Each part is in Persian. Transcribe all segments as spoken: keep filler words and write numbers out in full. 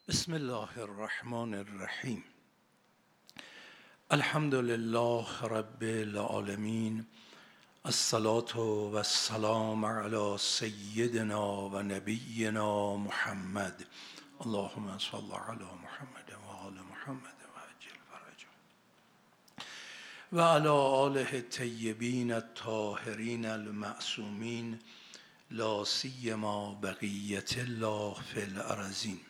بسم الله الرحمن الرحیم. الحمد لله رب العالمین، الصلاة و السلام علی سیدنا و نبینا محمد. اللهم صل علی محمد و آل محمد و عجل فرجه و علی آله الطیبین الطاهرین المعصومین، لا سیما بقیة الله فی الارضین.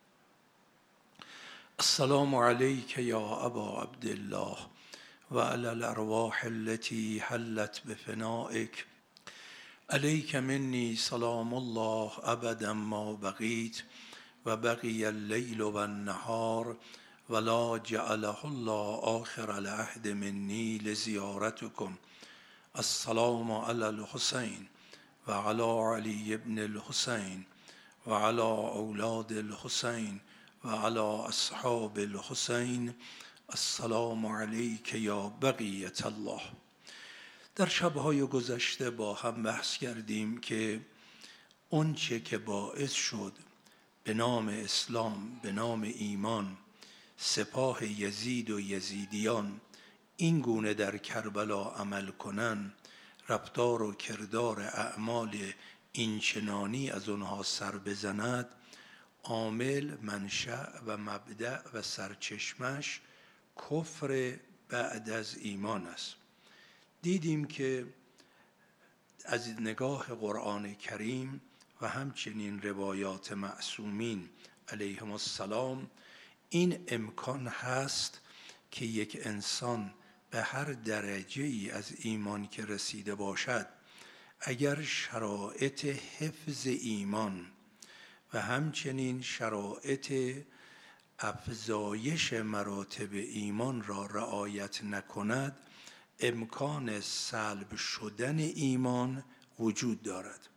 السلام علیک یا ابا عبدالله و علی الارواح التي حلت بفنائک. علیک منی سلام الله ابدا ما بقیت و بقی اللیل و النهار ولا جعله الله آخر العهد منی لزیارتکم. السلام علی الحسین و علی علی ابن الحسین و علی اولاد الحسین و علی اصحاب الحسین. السلام علیک یا بقیة الله. در شبهای گذشته با هم بحث کردیم که اون چه که باعث شد به نام اسلام، به نام ایمان، سپاه یزید و یزیدیان این گونه در کربلا عمل کنن، رفتار و کردار اعمال اینچنانی از اونها سر بزند، عامل، منشأ و مبدأ و سرچشمش کفر بعد از ایمان است. دیدیم که از نگاه قرآن کریم و همچنین روایات معصومین علیهم السلام این امکان هست که یک انسان به هر درجه ای از ایمان که رسیده باشد، اگر شرایط حفظ ایمان و همچنین شرایط افزایش مراتب ایمان را رعایت نکند، امکان سلب شدن ایمان وجود دارد.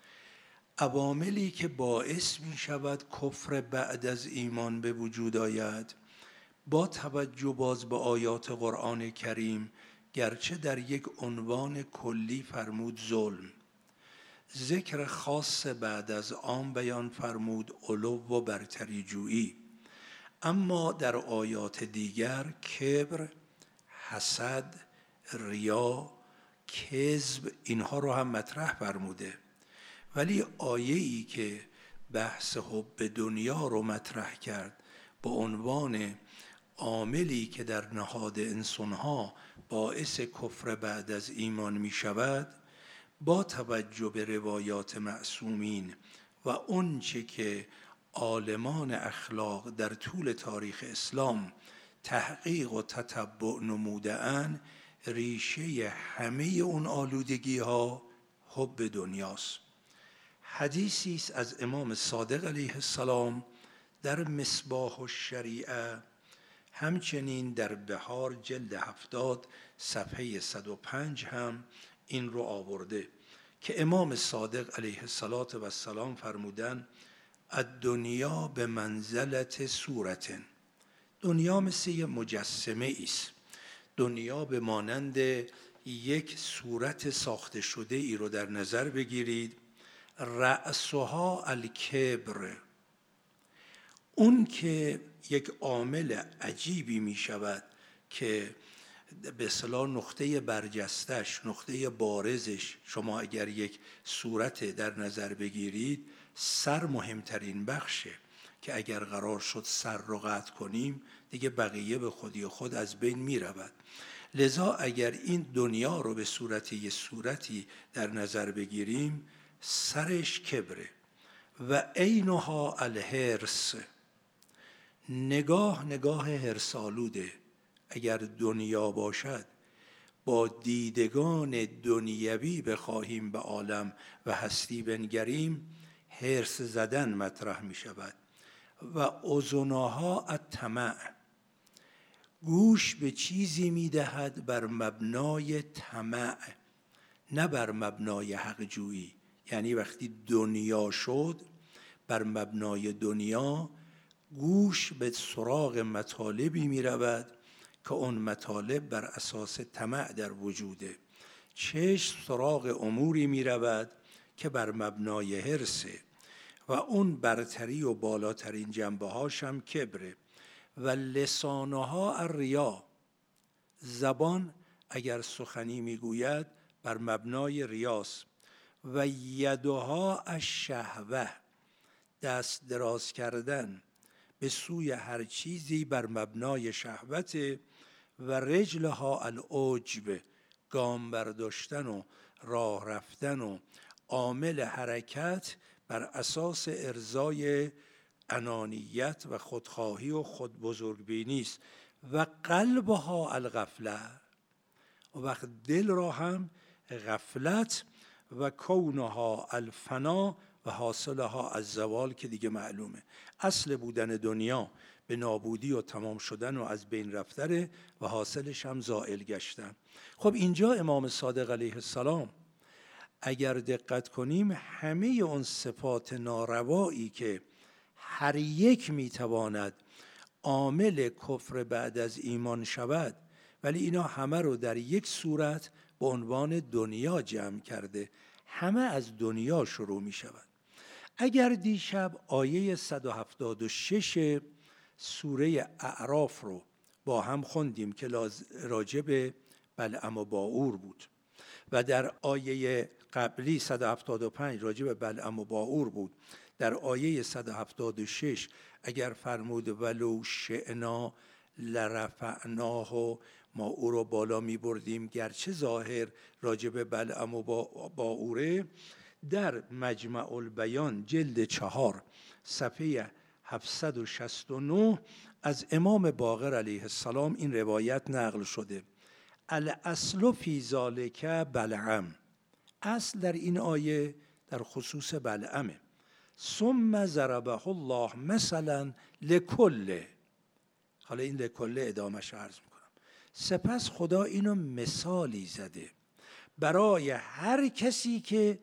عواملی که باعث می شود کفر بعد از ایمان به وجود آید، با توجه باز به آیات قرآن کریم، گرچه در یک عنوان کلی فرمود ظلم، ذکر خاص بعد از عام بیان فرمود علو و برتری جویی، اما در آیات دیگر کبر، حسد، ریا، کذب اینها رو هم مطرح فرموده. ولی آیه‌ای که بحث حب دنیا رو مطرح کرد با عنوان عاملی که در نهاد انسانها باعث کفر بعد از ایمان می شود، با توجه به روایات معصومین و اون چه که عالمان اخلاق در طول تاریخ اسلام تحقیق و تتبع نموده‌اند، ریشه همه اون آلودگی ها حب دنیاست. حدیثی است از امام صادق علیه السلام در مصباح الشریعه، همچنین در بهار جلد هفتاد صفحه صد و پنج هم این رو آورده که امام صادق علیه السلام فرمودن الدنیا به منزلت صورت. دنیا مثل یک مجسمه است. دنیا به مانند یک صورت ساخته شده ای رو در نظر بگیرید. رأسها الکبر. اون که یک عامل عجیبی می شود که به اصطلاح نقطه برجستش، نقطه بارزش، شما اگر یک صورت در نظر بگیرید، سر مهمترین بخشه که اگر قرار شد سر رو قطع کنیم دیگه بقیه به خودی خود از بین می رود. لذا اگر این دنیا رو به صورت یک صورتی در نظر بگیریم، سرش کبره و عینها الحرص. نگاه نگاه حرص آلوده. اگر دنیا باشد با دیدگان دنیوی بخواهیم به عالم و هستی بنگریم، حرص زدن مطرح می شود. و اذنها الطمع. گوش به چیزی می دهد بر مبنای طمع، نه بر مبنای حق جویی. یعنی وقتی دنیا شد، بر مبنای دنیا گوش به سراغ مطالبی می رود که اون مطالب بر اساس طمع در وجوده. چشم سراغ اموری می رود که بر مبنای حرصه و اون برتری و بالاترین جنبه هاش هم کبره. و لسانها الریا، زبان اگر سخنی میگوید بر مبنای ریاست. و یدها الشهوه، دست دراز کردن به سوی هر چیزی بر مبنای شهوت. و رجلها العجب، گام برداشتن و راه رفتن و عامل حرکت بر اساس ارضای انانیت و خودخواهی و خود بزرگبینی است. و قلبها الغفله، و وقت دل را هم غفلت. و کونها الفنا، و حاصلها الزوال، که دیگه معلومه اصل بودن دنیا به نابودی و تمام شدن و از بین رفتن و حاصلش هم زائل گشتن. خب اینجا امام صادق علیه السلام اگر دقت کنیم همه اون صفات ناروایی که هر یک میتواند عامل کفر بعد از ایمان شود، ولی اینا همه رو در یک صورت به عنوان دنیا جمع کرده، همه از دنیا شروع می شود. اگر دیشب آیه صد و هفتاد و شش سوره اعراف رو با هم خوندیم که راجع به بلعم و باعور بود و در آیه قبلی صد و هفتاد و پنج راجع به بلعم و باعور بود، در آیه صد و هفتاد و شش اگر فرمود ولو شئنا لرفعناه، ما او رو بالا می بردیم گرچه ظاهر راجع به بلعم و باعوره، در مجمع البیان جلد چهار صفحه هفتصد و شصت و نه از امام باقر علیه السلام این روایت نقل شده: الاصل فی ذالک بلعم، اصل در این آیه در خصوص بلعمه. ثم ضربه الله مثلا لکل، حالا این لکل ادامهش عرض میکنم. سپس خدا اینو مثالی زده برای هر کسی که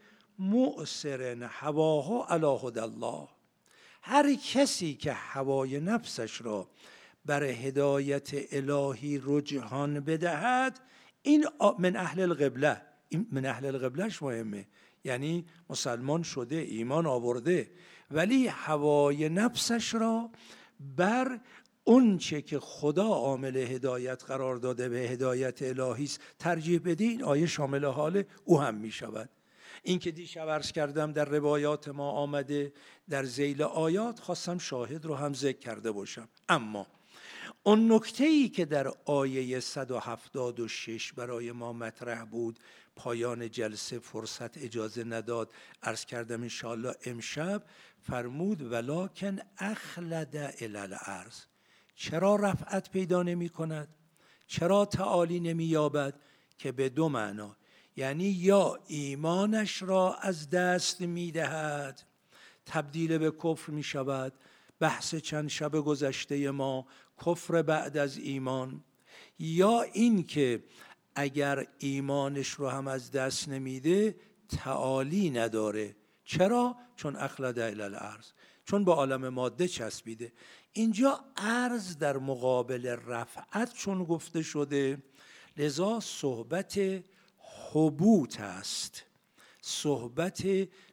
مؤثر هواه علی هدی الله، هر کسی که هوای نفسش را بر هدایت الهی رجحان بدهد، این من اهل القبله. این من اهل القبلهش مهمه، یعنی مسلمان شده، ایمان آورده، ولی هوای نفسش را بر اون چه که خدا عامل هدایت قرار داده به هدایت الهی است ترجیح بده، این آیه شامل حال او هم می شود. این که دیشب عرض کردم در روایات ما آمده، در ذیل آیات خواستم شاهد رو هم ذکر کرده باشم. اما اون نکته‌ای که در آیه صد و هفتاد و شش برای ما مطرح بود، پایان جلسه فرصت اجازه نداد عرض کردم انشاءالله امشب، فرمود ولکن اخلد الی الارض، چرا رفعت پیدا نمی کند؟ چرا تعالی نمی یابد؟ که به دو معنا، یعنی یا ایمانش را از دست می دهد، تبدیل به کفر می شود. بحث چند شب گذشته ما کفر بعد از ایمان، یا این که اگر ایمانش رو هم از دست نمیده تعالی نداره. چرا؟ چون اخلد الی الارض، چون با عالم ماده چسبیده. اینجا ارض در مقابل رفعت چون گفته شده، لذا صحبت حبوط است، صحبت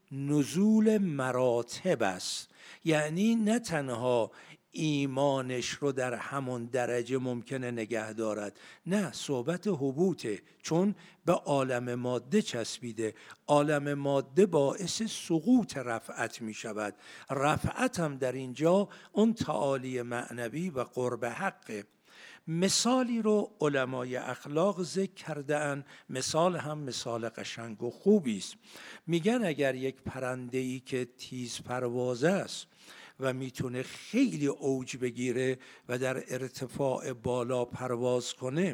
نزول مراتب است. یعنی نه تنها ایمانش رو در همون درجه ممکنه نگه دارد، نه، صحبت حبوطه، چون به عالم ماده چسبیده. عالم ماده باعث سقوط رفعت می شود. رفعت هم در اینجا اون تعالی معنوی و قرب حقه. مثالی رو علمای اخلاق ذکر کردن، مثال هم مثال قشنگ و خوبی است. میگن اگر یک پرنده‌ای که تیز پروازه است و میتونه خیلی اوج بگیره و در ارتفاع بالا پرواز کنه،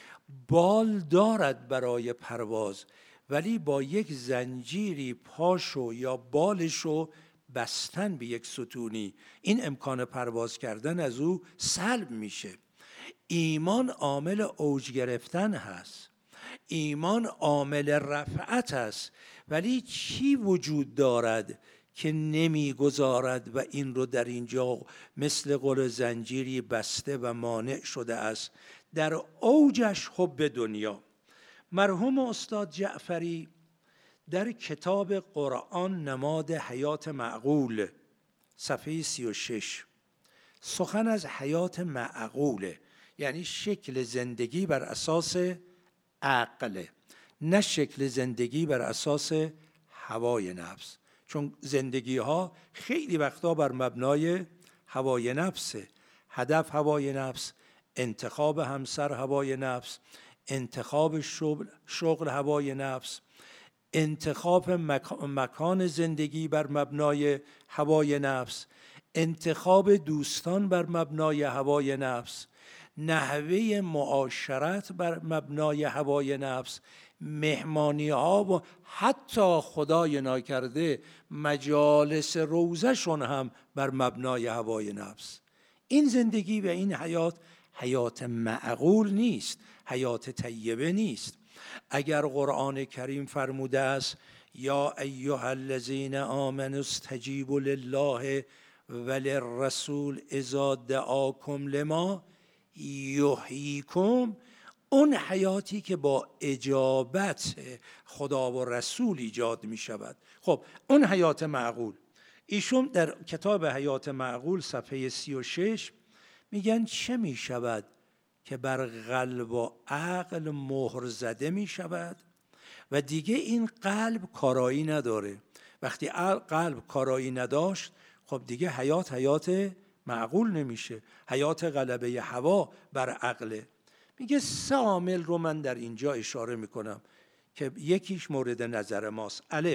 بال دارد برای پرواز، ولی با یک زنجیری پاشو یا بالشو بستن به یک ستونی، این امکان پرواز کردن از او سلب میشه. ایمان عامل اوج گرفتن هست، ایمان عامل رفعت است، ولی چی وجود دارد که نمیگذارد و این رو در اینجا مثل قل زنجیری بسته و مانع شده است؟ در اوجش حب دنیا. مرحوم استاد جعفری در کتاب قرآن نماد حیات معقول صفحه سی و شش سخن از حیات معقوله، یعنی شکل زندگی بر اساس عقل، نه شکل زندگی بر اساس هوای نفس. چون زندگی ها خیلی وقتا بر مبنای هوای نفسه. هدف هوای نفس، انتخاب همسر هوای نفس، انتخاب شغل, شغل هوای نفس، انتخاب مکان زندگی بر مبنای هوای نفس، انتخاب دوستان بر مبنای هوای نفس، نحوه معاشرت بر مبنای هوای نفس، مهمانی ها و حتی خدای ناکرده مجالس روزشون هم بر مبنای هوای نفس. این زندگی و این حیات حیات معقول نیست، حیات طیبه نیست. اگر قرآن کریم فرموده است یا ایها الذین آمنوا استجیبوا لله وللرسول اذا دعاکم لما یحییکم، اون حیاتی که با اجابت خدا و رسول ایجاد می شود. خب اون حیات معقول، ایشون در کتاب حیات معقول صفحه سی و شش میگن چه می شود که بر قلب و عقل مهر زده می شود و دیگه این قلب کارایی نداره. وقتی قلب کارایی نداشت، خب دیگه حیات حیات معقول نمیشه، حیات غلبه هوا بر عقله. میگه سه عامل رو من در اینجا اشاره میکنم که یکیش مورد نظر ماست. الف،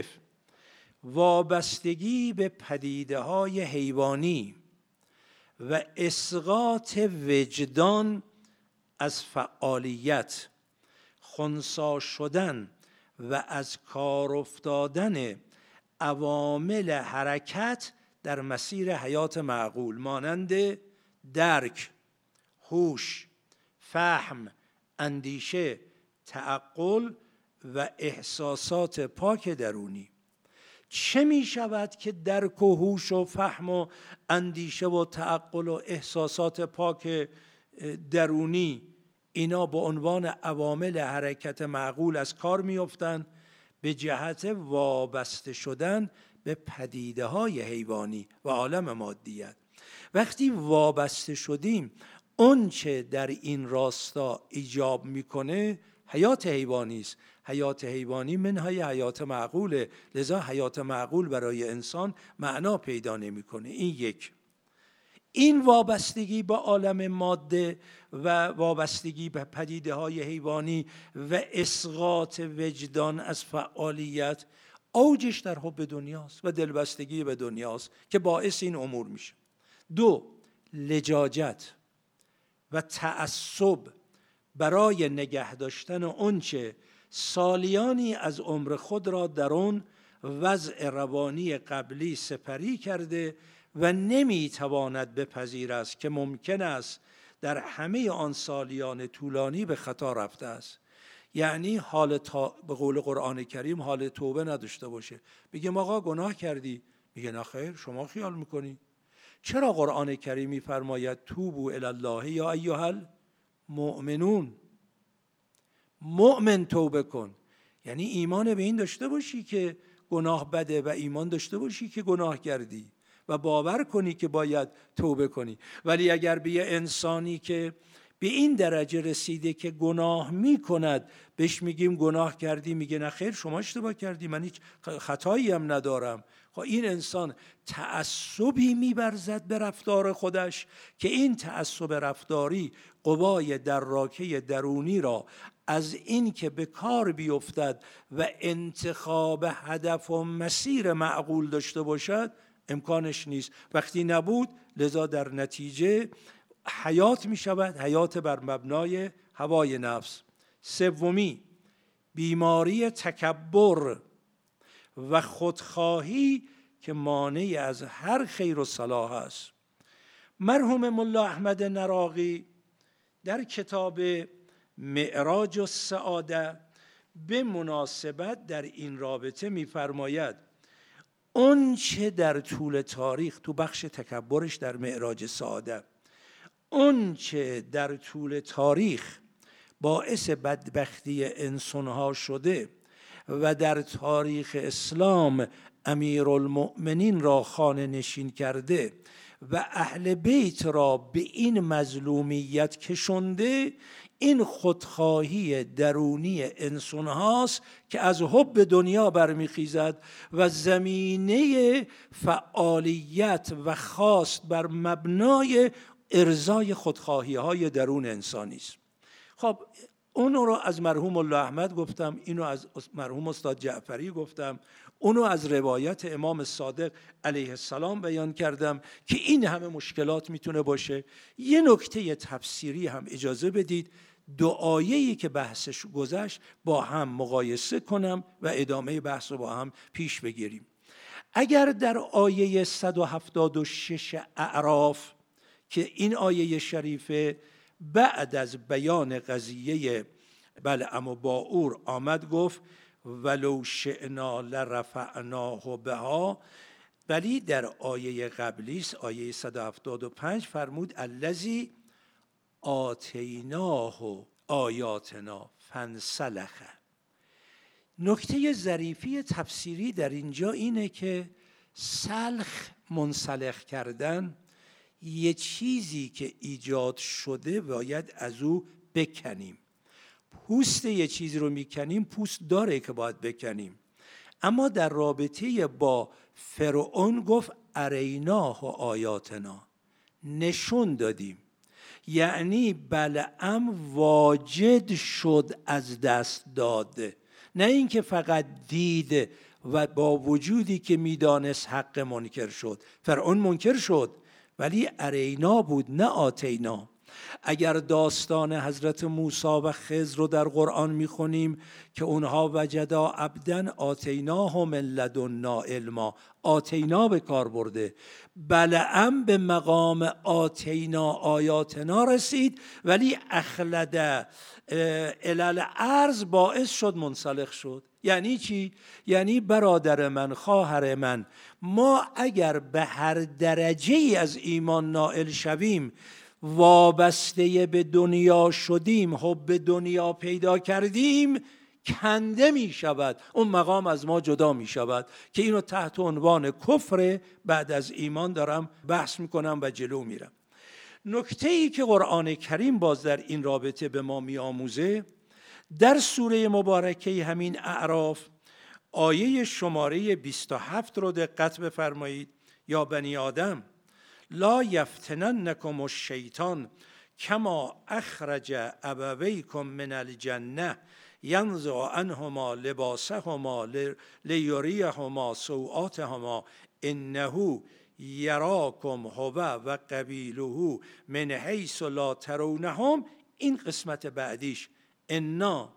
وابستگی به پدیده های حیوانی و اسقاط وجدان از فعالیت، خنثی شدن و از کار افتادن عوامل حرکت در مسیر حیات معقول، مانند درک، هوش، فهم، اندیشه، تعقل و احساسات پاک درونی. چه می شود که درک و هوش و فهم و اندیشه و تعقل و احساسات پاک درونی اینا به عنوان عوامل حرکت معقول از کار می افتند؟ به جهت وابسته شدن به پدیده های حیوانی و عالم مادیت. وقتی وابسته شدیم، اون چه در این راستا ایجاب میکنه حیات حیوانی است. حیات حیوانی منهای حیات معقوله، لذا حیات معقول برای انسان معنا پیدا نمیکنه. این یک. این وابستگی با عالم ماده و وابستگی به پدیده های حیوانی و اسقاط وجدان از فعالیت اوجش در حب دنیاست و دلبستگی به دنیاست که باعث این امور میشه. دو، لجاجت و تعصب برای نگه داشتن اونچه سالیانی از عمر خود را در اون وضع روانی قبلی سپری کرده و نمیتواند بپذیر است که ممکن است در همه آن سالیان طولانی به خطا رفته است. یعنی حال تا... به قول قرآن کریم حال توبه نداشته باشه. بگیم آقا گناه کردی، میگه نه خیر، شما خیال میکنی. چرا قرآن کریم میفرماید توبوا الی الله یا ایها المؤمنون؟ مؤمن توبه کن، یعنی ایمان به این داشته باشی که گناه بده و ایمان داشته باشی که گناه کردی و باور کنی که باید توبه کنی. ولی اگر به یه انسانی که به این درجه رسیده که گناه میکند بهش میگیم گناه کردی، میگه نه خیر، شما اشتباه کردی، من هیچ خطایی هم ندارم. خب این انسان تعصبی میبرزد به رفتار خودش که این تعصب رفتاری قوای دراکه درونی را از این که به کار بیفتد و انتخاب هدف و مسیر معقول داشته باشد امکانش نیست. وقتی نبود، لذا در نتیجه حیات می شود حیات بر مبنای هوای نفس. سومی، بیماری تکبر و خودخواهی که مانع از هر خیر و صلاح است. مرحوم ملا احمد نراقی در کتاب معراج السعاده به مناسبت در این رابطه می‌فرماید اون چه در طول تاریخ، تو بخش تکبرش در معراج سعاده، اون چه در طول تاریخ باعث بدبختی انسانها شده و در تاریخ اسلام امیرالمؤمنین را خانه نشین کرده و اهل بیت را به این مظلومیت کشنده، این خودخواهی درونی انسان هاست که از حب دنیا برمیخیزد و زمینه فعالیت و خواست بر مبنای ارضای خودخواهی های درون انسانی است. خب اونو رو از مرحوم الله احمد گفتم، اینو از مرحوم استاد جعفری گفتم، اونو از روایت امام صادق علیه السلام بیان کردم که این همه مشکلات میتونه باشه. یه نکته تفسیری هم اجازه بدید دو آیه‌ای که بحثش گذشت با هم مقایسه کنم و ادامه بحث رو با هم پیش بگیریم. اگر در آیه صد و هفتاد و شش اعراف که این آیه شریفه بعد از بیان قضیه بلعم و باعور آمد گفت ولو شئنا لرفعناه بها، ولی در آیه قبلی آیه صد و هفتاد و پنج فرمود الذی آتیناه آیاتنا فانسلخ. نکته ظریفی تفسیری در اینجا اینه که سلخ، منسلخ کردن، یه چیزی که ایجاد شده باید از او بکنیم. پوست یه چیزی رو میکنیم، پوست داره که باید بکنیم. اما در رابطه با فرعون گفت اریناه و آیاتنا، نشون دادیم. یعنی بلعم واجد شد از دست داده، نه اینکه فقط دید و با وجودی که میدانست حق منکر شد. فرعون منکر شد ولی ارینا بود نه آتینا. اگر داستان حضرت موسی و خضر رو در قرآن میخونیم که اونها وجدا عبدن آتیناه من لدنا علما، آتینا به کار برده. بلعم به مقام آتینا آیاتنا رسید ولی اخلد علل ارض باعث شد منسلخ شد. یعنی چی؟ یعنی برادر من، خواهر من، ما اگر به هر درجه ای از ایمان نائل شویم، وابسته به دنیا شدیم، حب دنیا پیدا کردیم، کنده می شود، اون مقام از ما جدا می شود که اینو تحت عنوان کفر بعد از ایمان دارم بحث می کنم و جلو میرم. نکته ای که قرآن کریم باز در این رابطه به ما می آموزه، در سوره مبارکه همین اعراف آیه شماره بیست و هفت رو دقت بفرمایید. یا بنی آدم لا یفتننکم الشیطان کما اخرج ابویکم من الجنه ینزع عنهما لباسهما لیریهما سوآتهما انه یراکم هو و قبیله من حیث لا ترونهم. این قسمت بعدیش انا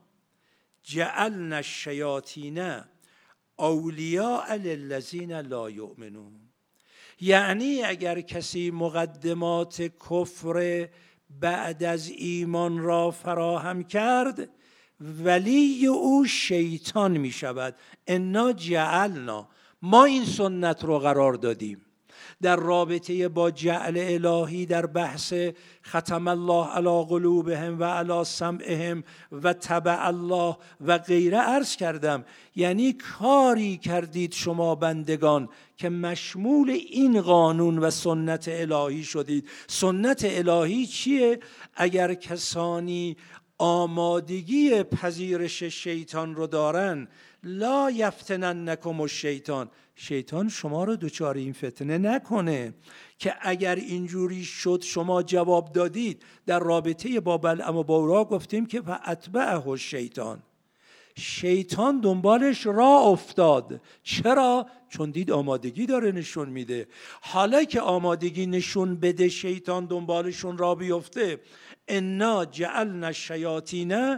جعلنا الشیاطین اولیاء للذین لا یؤمنون. یعنی اگر کسی مقدمات کفر بعد از ایمان را فراهم کرد، ولی او شیطان می شود. انا جعلنا، ما این سنت رو قرار دادیم. در رابطه با جعل الهی در بحث ختم الله علی قلوبهم و علی سمعهم و تبع الله و غیره عرض کردم. یعنی کاری کردید شما بندگان که مشمول این قانون و سنت الهی شدید. سنت الهی چیه؟ اگر کسانی آمادگی پذیرش شیطان رو دارن، لا یفتننکم الشیطان، شیطان شما رو دچار این فتنه نکنه که اگر اینجوری شد شما جواب دادید. در رابطه با بلعم و باعور گفتیم که فاتبعه الشیطان، شیطان دنبالش راه افتاد. چرا؟ چون دید آمادگی داره نشون میده. حالا که آمادگی نشون بده شیطان دنبالشون راه بیفته. انا جعلنا الشیاطین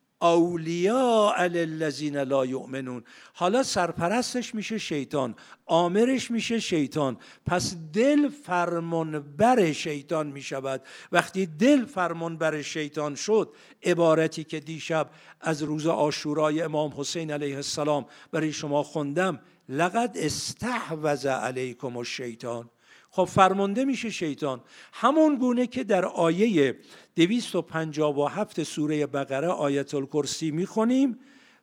اولیاء للذین لا یؤمنون. حالا سرپرستش میشه شیطان، آمرش میشه شیطان، پس دل فرمانبر شیطان میشود. وقتی دل فرمانبر شیطان شد، عبارتی که دیشب از روز عاشورای امام حسین علیه السلام برای شما خوندم، لقد استحوذ علیکم الشیطان، خب فرمانده میشه شیطان. همون گونه که در آیه دویست و پنجاه و هفت سوره بقره آیت الکرسی میخونیم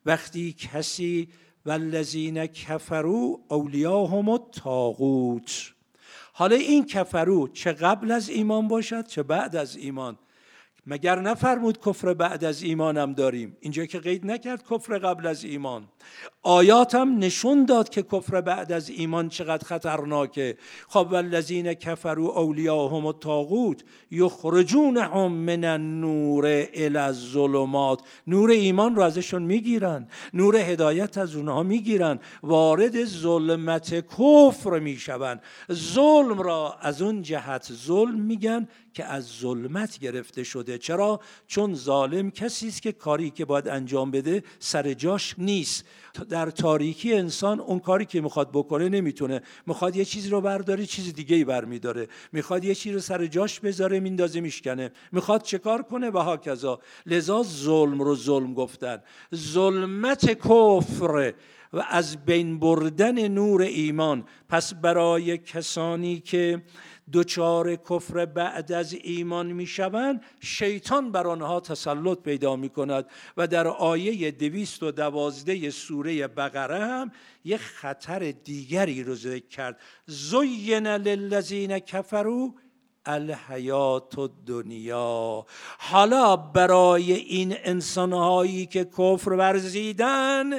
وقتی کسی والذین کفروا اولیاهم الطاغوت. حالا این کفرو چه قبل از ایمان باشد چه بعد از ایمان. مگر نفرمود کفر بعد از ایمان هم داریم؟ اینجا که قید نکرد کفر قبل از ایمان. آیات هم نشون داد که کفر بعد از ایمان چقدر خطرناکه. خب والذین کفروا اولیاهم الطاغوت یخرجونهم من النور الی الظلمات. نور ایمان رو ازشون میگیرن، نور هدایت از اونها میگیرن، وارد ظلمت کفر میشون. ظلم را از اون جهت ظلم میگن که از ظلمت گرفته شده. چرا؟ چون ظالم کسی است که کاری که باید انجام بده سر جاش نیست. در تاریکی انسان اون کاری که میخواد بکنه نمیتونه، میخواد یه چیزی رو برداره چیز دیگه ای برمیداره، میخواد یه چیزی رو سر جاش بذاره میندازه میشکنه، میخواد چه کار کنه و هاکذا. لذا ظلم رو ظلم گفتن. ظلمت کفر و از بین بردن نور ایمان. پس برای کسانی که دچار کفر بعد از ایمان میشوند، شیطان بر آنها تسلط پیدا میکند و در آیه دویست و دوازده سوره بقره هم یک خطر دیگری رو ذکر کرد. زین للذین کفروا الحیات الدنیا. حالا برای این انسانهایی که کفر ورزیدن،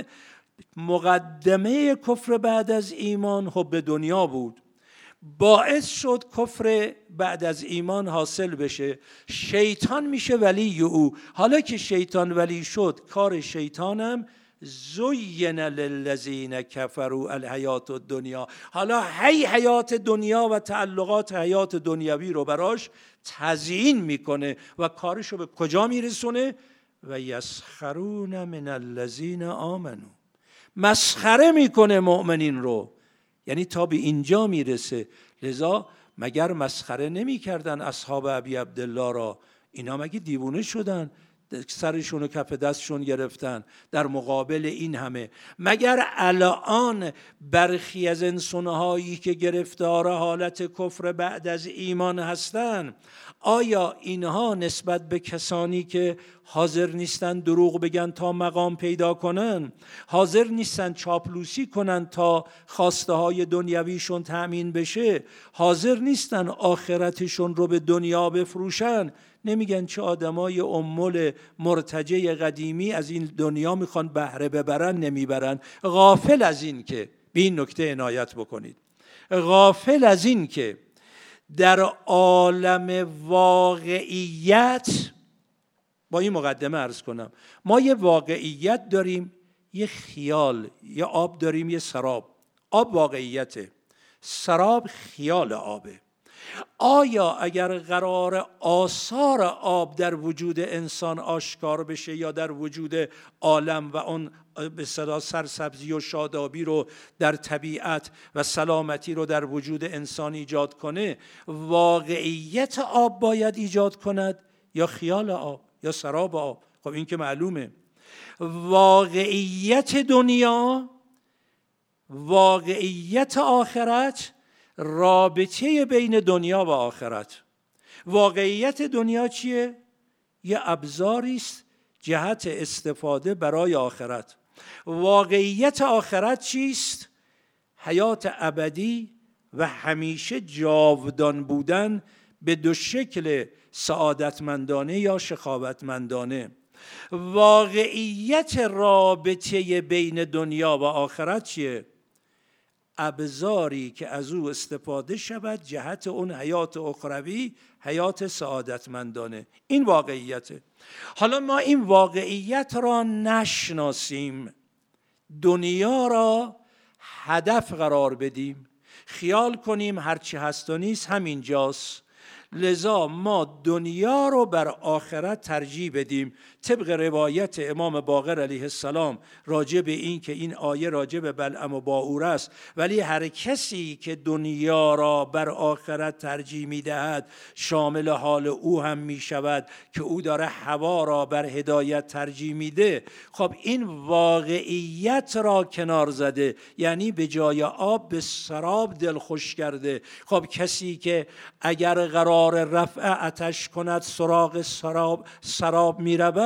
مقدمه کفر بعد از ایمان حب دنیا بود، باعث شد کفر بعد از ایمان حاصل بشه. شیطان میشه ولی او. حالا که شیطان ولی شد، کار شیطانم زین للذین کفروا الحیات الدنیا. حالا هی حیات دنیا و تعلقات حیات دنیوی رو براش تزیین میکنه و کارش رو به کجا میرسونه؟ و یسخرون من الذین آمنوا. مسخره میکنه مؤمنین رو، یعنی تا به اینجا میرسه. لذا مگر مسخره نمی کردن اصحاب ابی عبدالله را؟ اینا مگه دیوونه شدن؟ سرشون و کف دستشون گرفتن در مقابل این همه. مگر الان برخی از انسانهایی که گرفتار حالت کفر بعد از ایمان هستن، آیا اینها نسبت به کسانی که حاضر نیستن دروغ بگن تا مقام پیدا کنن، حاضر نیستن چاپلوسی کنن تا خواسته های دنیویشون تأمین بشه، حاضر نیستن آخرتشون رو به دنیا بفروشن، نمیگن چه آدمای امول مرتجع قدیمی از این دنیا میخوان بهره ببرن؟ نمیبرن. غافل از این که، به این نکته عنایت بکنید، غافل از این که در عالم واقعیت، با این مقدمه عرض کنم، ما یه واقعیت داریم، یه خیال، یه آب داریم، یه سراب. آب واقعیته، سراب خیال آبه. آیا اگر قرار آثار آب در وجود انسان آشکار بشه یا در وجود عالم و اون به صدا سرسبزی و شادابی رو در طبیعت و سلامتی رو در وجود انسان ایجاد کنه، واقعیت آب باید ایجاد کند یا خیال آب یا سراب آب؟ خب این که معلومه. واقعیت دنیا، واقعیت آخرت، رابطه بین دنیا و آخرت. واقعیت دنیا چیه؟ یه ابزاری است جهت استفاده برای آخرت. واقعیت آخرت چیست؟ حیات ابدی و همیشه جاودان بودن به دو شکل، سعادتمندانه یا شقاوتمندانه. واقعیت رابطه بین دنیا و آخرت چیه؟ ابزاری که از او استفاده شود جهت اون حیات اخروی، حیات سعادتمندانه. این واقعیته. حالا ما این واقعیت را نشناسیم، دنیا را هدف قرار بدیم، خیال کنیم هرچی هست و نیست همینجاست، لذا ما دنیا رو بر آخرت ترجیح بدیم. طبق روایت امام باقر علیه السلام راجع به این که این آیه راجع به بلعم و باعور است، ولی هر کسی که دنیا را بر آخرت ترجیح می‌دهد شامل حال او هم می‌شود که او داره هوا را بر هدایت ترجیح میده. خب این واقعیت را کنار زده، یعنی به جای آب به سراب دلخوش کرده. خب کسی که اگر قرار رفع آتش کند سراغ سراب سراب می رود،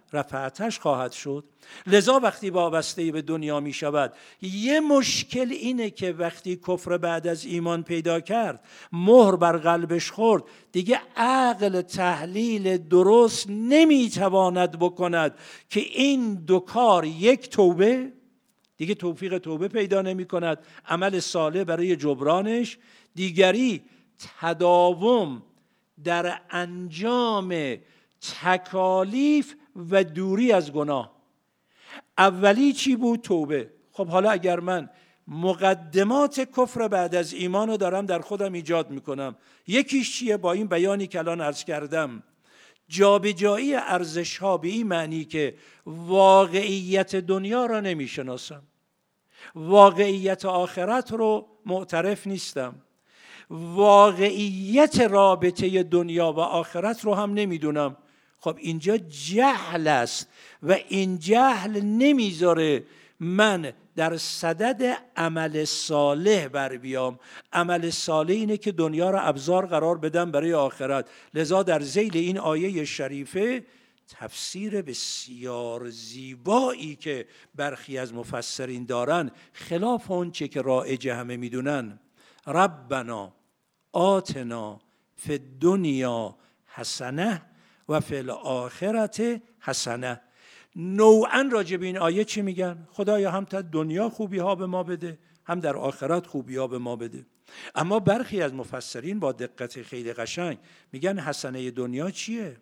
رفعتش خواهد شد. لذا وقتی وابسته به دنیا می شود، یه مشکل اینه که وقتی کفر بعد از ایمان پیدا کرد، مهر بر قلبش خورد، دیگه عقل تحلیل درست نمی تواند بکند که این دو کار، یک توبه، دیگه توفیق توبه پیدا نمی کند، عمل صالح برای جبرانش، دیگری تداوم در انجام تکالیف و دوری از گناه. اولی چی بود؟ توبه. خب حالا اگر من مقدمات کفر بعد از ایمان رو دارم در خودم ایجاد میکنم، یکیش چیه؟ با این بیانی که الان عرض کردم، جابجایی ارزش ها به این معنی که واقعیت دنیا را نمیشناسم، واقعیت آخرت رو معترف نیستم، واقعیت رابطه دنیا و آخرت رو هم نمیدونم. خب اینجا جهل است و این جهل نمیذاره من در صدد عمل صالح بر بیام. عمل صالح اینه که دنیا را ابزار قرار بدم برای آخرت. لذا در ذیل این آیه شریفه تفسیر بسیار زیبایی که برخی از مفسرین دارن، خلاف اون چه که رایج همه میدونن، ربنا آتنا فی الدنیا حسنه و فی الاخرة حسنه. نوعا راجع به این آیه چی میگن؟ خدایا هم تا دنیا خوبی ها به ما بده، هم در آخرت خوبی ها به ما بده. اما برخی از مفسرین با دقت خیلی قشنگ میگن حسنه دنیا چیه؟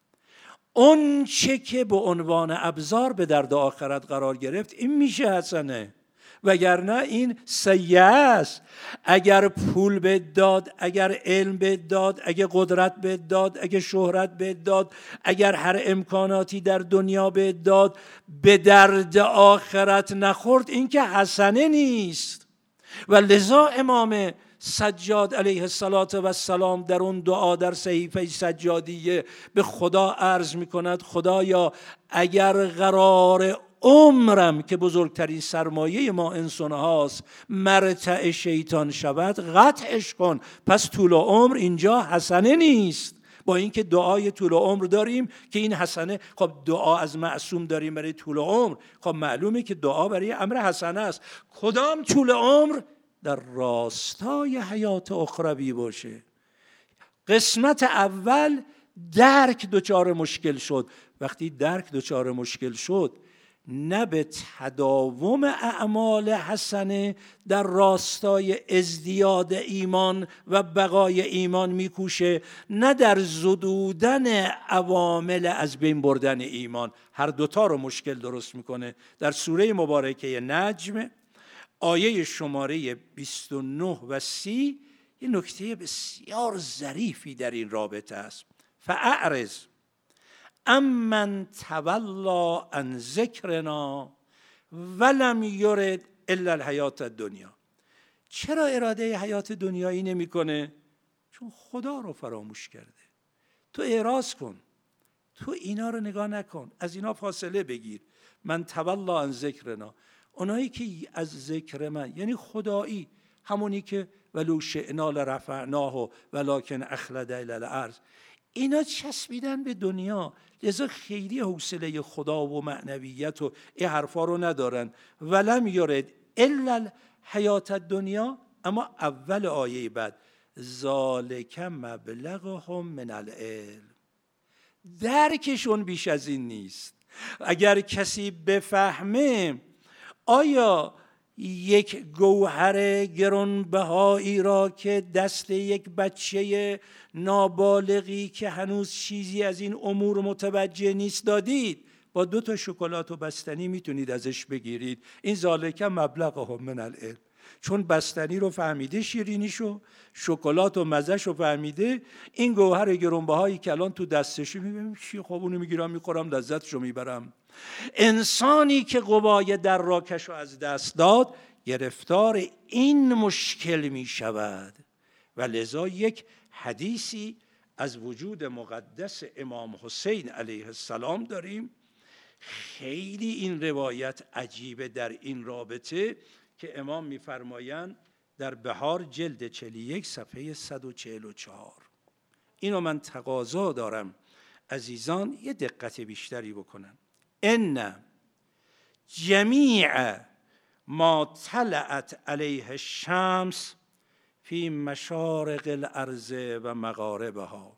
اون چه که به عنوان ابزار به درد آخرت قرار گرفت، این میشه حسنه، وگرنه این سیئه است. اگر پول بهت داد، اگر علم بهت داد، اگر قدرت بهت داد، اگر شهرت بهت داد، اگر هر امکاناتی در دنیا بهت داد، به درد آخرت نخورد، این که حسنه نیست. و لذا امام سجاد علیه السلام در اون دعا در صحیفه سجادیه به خدا عرض میکند خدایا اگر قرار عمرم که بزرگترین سرمایه ما انسان هاست مرتع شیطان شود، قطعش کن. پس طول عمر اینجا حسنه نیست، با اینکه دعای طول عمر داریم که این حسنه. خب دعا از معصوم داریم برای طول عمر، خب معلومه که دعا برای امر حسنه است. کدام طول عمر؟ در راستای حیات اخروی باشه. قسمت اول درک دچار مشکل شد. وقتی درک دچار مشکل شد، نه به تداوم اعمال حسنه در راستای ازدیاد ایمان و بقای ایمان میکوشه، نه در زدودن عوامل از بین بردن ایمان. هر دوتا رو مشکل درست میکنه. در سوره مبارکه نجم آیه شماره بیست و نه و سی یه نکته بسیار ظریفی در این رابطه است. فاعرض امن تولا عن ذکرنا ولم یرد الا الحیات الدنیا. چرا اراده حیات دنیایی نمی کنه؟ چون خدا رو فراموش کرده. تو اعراض کن، تو اینا رو نگاه نکن، از اینا فاصله بگیر. من تولا عن ذکرنا، اونایی که از ذکر من، یعنی خدایی، همونی که ولو شئنا لرفعناه ولکن اخلد الی الارض، اینا چسبیدن به دنیا، لذا خیلی حوصله خدا و معنویت و این حرفا رو ندارن. ولم یرد الا الحیات الدنیا. اما اول آیه بعد ذالک مبلغهم من العلم، درکشون بیش از این نیست. اگر کسی بفهمه آیا یک گوهر گرانبهایی را که دست یک بچه نابالغی که هنوز چیزی از این امور متوجه نیست دادید، با دو تا شکلات و بستنی میتونید ازش بگیرید. این ذالک مبلغهم من العلم. چون بستنی رو فهمیده، شیرینیشو، شکلات و مزهش رو فهمیده، این گوهر گرانبهایی که الان تو دستش میبینم چی، خب اونو میگیرم میخورم لذتشو میبرم. انسانی که قوای دراکش رو از دست داد گرفتار این مشکل می شود. و لذا یک حدیثی از وجود مقدس امام حسین علیه السلام داریم. خیلی این روایت عجیبه در این رابطه که امام می‌فرمایند در بهار جلد چهل و یک صفحه صد و چهل و چهار. اینو من تقاضا دارم عزیزان یه دقت بیشتری بکنن. ان جمیع ما طلعت علیه الشمس فی مشارق الارض و مغاربها،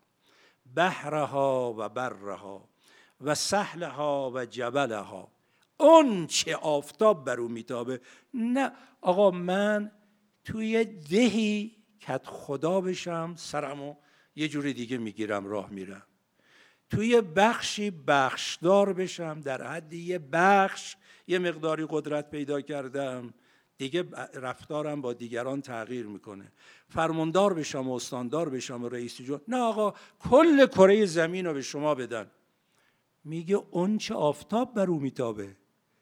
بحرها و برها و سهلها و جبلها، اون چه آفتاب بر او میتابه. نه آقا، من توی دهی کت خدا بشم، سرمو یه جور دیگه میگیرم راه میرم. توی بخشی بخشدار بشم، در حد یه بخش یه مقداری قدرت پیدا کردم، دیگه رفتارم با دیگران تغییر میکنه. فرماندار بشم و استاندار بشم و رئیس جمهور، نه آقا، کل کره زمین رو به شما بدن. میگه اون چه آفتاب بر او میتابه،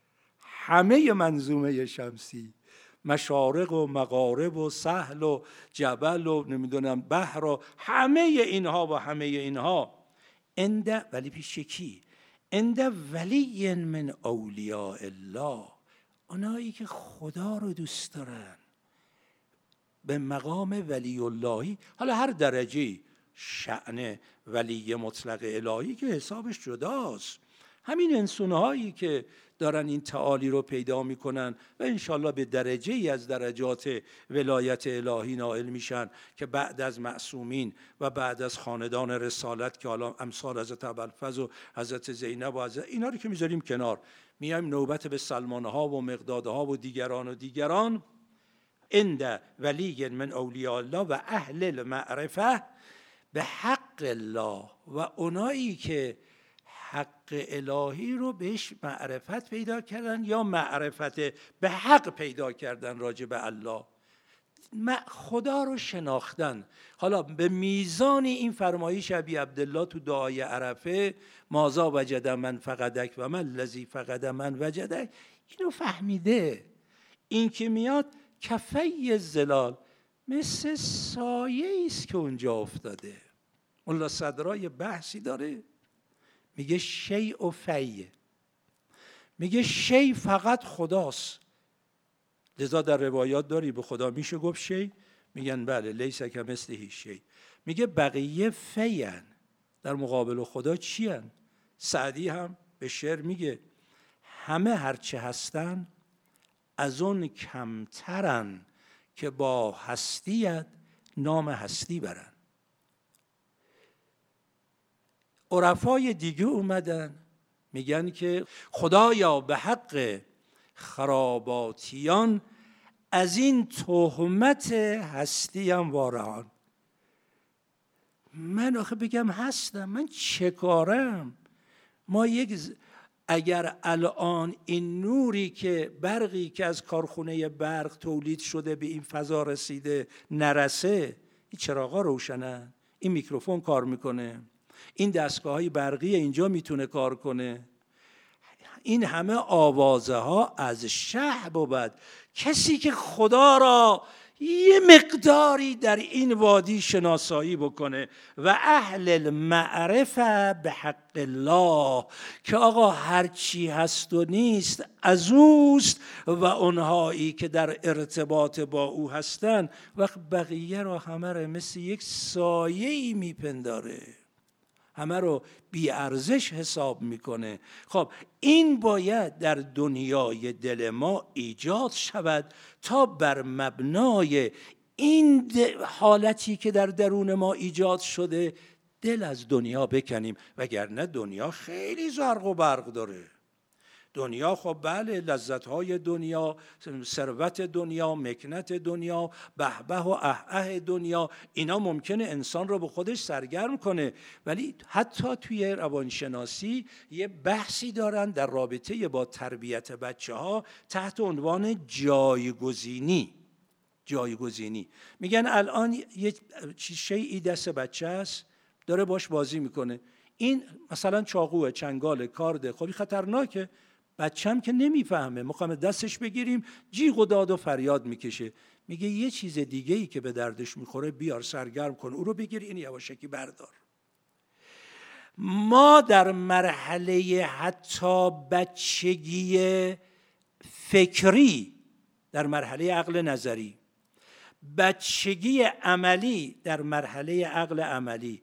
همه منظومه شمسی، مشارق و مغارب و سهل و جبل و نمیدونم بحر و همه اینها و همه اینها اند، ولی پیش کی؟ اند ولی من اولیاء الله، اونایی که خدا رو دوست دارن، به مقام ولی اللهی. حالا هر درجه شأن ولی مطلق الهی که حسابش جداست. همین انسانهایی که دارن این تعالی رو پیدا میکنن و انشالله به درجه ای از درجات ولایت الهی نائل میشن که بعد از معصومین و بعد از خاندان رسالت که حالا امثال حضرت ابوالفضل و حضرت زینب و حضرت اینا رو که میذاریم کنار، میایم نوبت به سلمان ها و مقداد ها و دیگران و دیگران. عند ولی من اولیاء الله و اهل المعرفه به حق الله، و اونایی که حق الهی رو بهش معرفت پیدا کردن یا معرفت به حق پیدا کردن راجع به الله، خدا رو شناختن. حالا به میزان این فرمایش ابی عبدالله تو دعای عرفه، مازا وجد من فقدک و من الذی فقد من وجدک، اینو فهمیده. این که میاد کفی زلال، مثل سایه است که اونجا افتاده. مولا صدرای بحثی داره، میگه شیء و فیه، میگه شیء فقط خداست. لذا در روایات داری به خدا میشه گفت شیء، میگن بله لیس کمثله شیء. میگه بقیه فیان، در مقابل خدا چی هن؟ سعدی هم به شعر میگه همه هرچه هستن از اون کمترن که با هستیت نام هستی برن. عرفای دیگه اومدن میگن که خدایا به حق خراباتیان از این تهمت هستیم وارهان. من آخه بگم هستم، من چه کارم؟ ما یک ز... اگر الان این نوری که برقی که از کارخونه برق تولید شده به این فضا رسیده نرسه، این چراغا روشنن، این میکروفون کار میکنه، این دستگاه‌های برقی اینجا میتونه کار کنه، این همه آوازه ها از شه بود. کسی که خدا را یه مقداری در این وادی شناسایی بکنه و اهل المعرفه به حق الله، که آقا هرچی هست و نیست از اوست و اونهایی که در ارتباط با او هستن، وقت بقیه را همه را مثل یک سایه‌ای میپنداره، همه رو بی ارزش حساب میکنه. خب این باید در دنیای دل ما ایجاد شود تا بر مبنای این حالتی که در درون ما ایجاد شده دل از دنیا بکنیم، وگرنه دنیا خیلی زرق و برق داره. دنیا خب بله، لذت‌های دنیا، ثروت دنیا، مکنت دنیا، بهبه و اهه دنیا، اینا ممکنه انسان رو به خودش سرگرم کنه، ولی حتی توی روانشناسی یه بحثی دارن در رابطه با تربیت بچه ها تحت عنوان جایگزینی. جایگزینی میگن الان یه شیئی دست بچه است، داره باش بازی میکنه، این مثلا چاقوه، چنگال، کارده، خب خطرناکه، بچه‌م که نمیفهمه، میخوام دستش بگیریم جیغ و داد و فریاد میکشه. میگه یه چیز دیگه ای که به دردش میخوره بیار سرگرم کن، او رو بگیر، این یواشکی بردار. ما در مرحله حتی بچگی فکری، در مرحله عقل نظری، بچگی عملی در مرحله عقل عملی،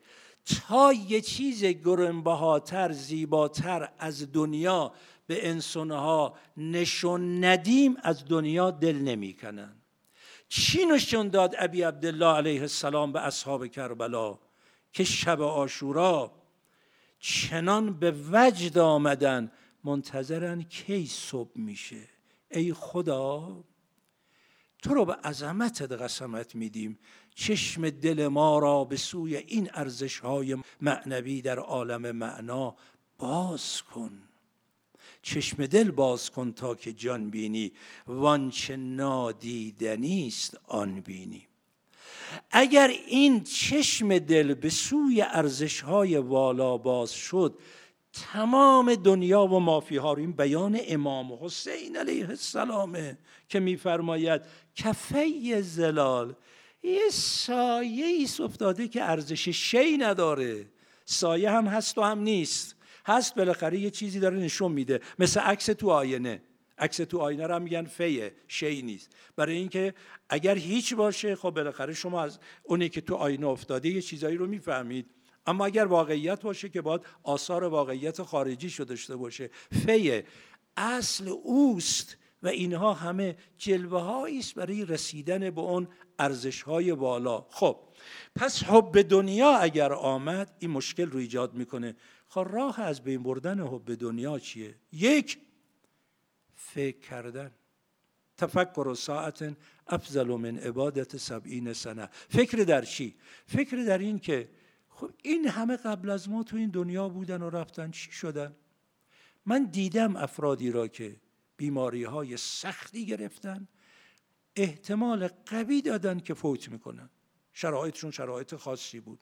تا یه چیز گرانبهاتر، زیباتر از دنیا به انسانها نشون ندیم از دنیا دل نمیکنن. چی نشون داد ابی عبدالله علیه السلام به اصحاب کربلا که شب عاشورا چنان به وجد آمدن منتظرن کی صبح میشه؟ ای خدا تو رو به عظمتت قسمت میدیم، چشم دل ما را به سوی این ارزش‌های معنوی در عالم معنا باز کن. چشم دل باز کن تا که جان بینی، وانچه نادیدنی است آن بینی. اگر این چشم دل به سوی ارزش‌های والا باز شد، تمام دنیا و مافیها رو، این بیان امام حسین علیه السلامه که میفرماید کفی زلال، یه سایه ایست افتاده که ارزش شی نداره. سایه هم هست و هم نیست. هست بالاخره یه چیزی داره نشون میده، مثل عکس تو آینه. عکس تو آینه رو هم میگن فیه، شی نیست. برای اینکه اگر هیچ باشه خب بالاخره شما از اونی که تو آینه افتاده یه چیزایی رو میفهمید، اما اگر واقعیت باشه که باید آثار واقعیت خارجی شو داشته باشه. فیه اصل اوست و اینها همه جلوه هایی است برای رسیدن به اون ارزش های بالا. خب پس حب دنیا اگر آمد این مشکل رو ایجاد میکنه. خب راه از بین بردن حب دنیا چیه؟ یک، فکر کردن. تفکر ساعت افضل من عبادت سبعین سنه. فکر در چی؟ فکر در این که خب این همه قبل از ما تو این دنیا بودن و رفتن، چی شدن؟ من دیدم افرادی را که بیماری های سختی گرفتن، احتمال قوی دادن که فوت میکنن، شرایطشون شرایط خاصی بود،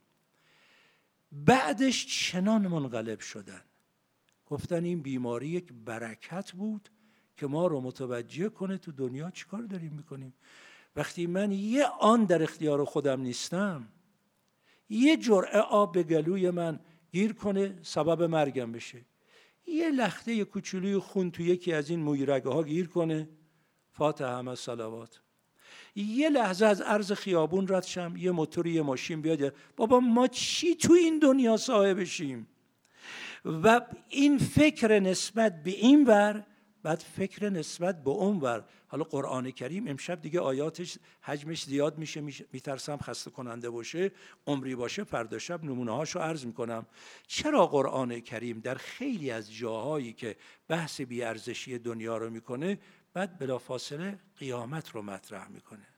بعدش چنان منقلب شدن، گفتن این بیماری یک برکت بود که ما رو متوجه کنه تو دنیا چیکار داریم میکنیم. وقتی من یه آن در اختیار خودم نیستم، یه جرعه آب به گلوی من گیر کنه سبب مرگم بشه، یه لخته کوچولوی خون تو یکی از این مویرگه ها گیر کنه، فاتحه همه صلوات. یه لحظه از عرض خیابون رد شم، یه موتور یه ماشین بیاد، بابا ما چی تو این دنیا صاحبشیم؟ و این فکر نسبت به این ور، بعد فکر نسبت به اون ور. حالا قرآن کریم امشب دیگه آیاتش حجمش زیاد میشه، میترسم خسته کننده باشه، عمری باشه فردا شب نمونه هاشو عرض میکنم. چرا قرآن کریم در خیلی از جاهایی که بحث بی‌ارزشی دنیا رو میکنه، بعد بلافاصله قیامت رو مطرح میکنه؟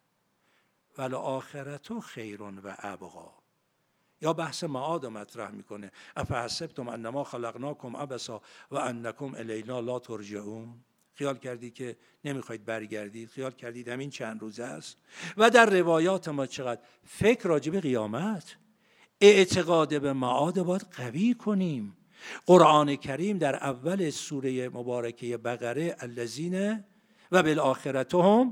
ولآخرة خیر و ابقی. یا بحث معاد رو مطرح میکنه، افحسبتم انما خلقناکم عبثا و انکم الینا لا ترجعون. خیال کردید که نمیخواید برگردید؟ خیال کردید همین چند روزه است؟ و در روایات ما چقدر فکر راجع به قیامت، اعتقاد به معاد باید قوی کنیم. قرآن کریم در اول سوره مبارکه بقره الذین و بالآخرة هم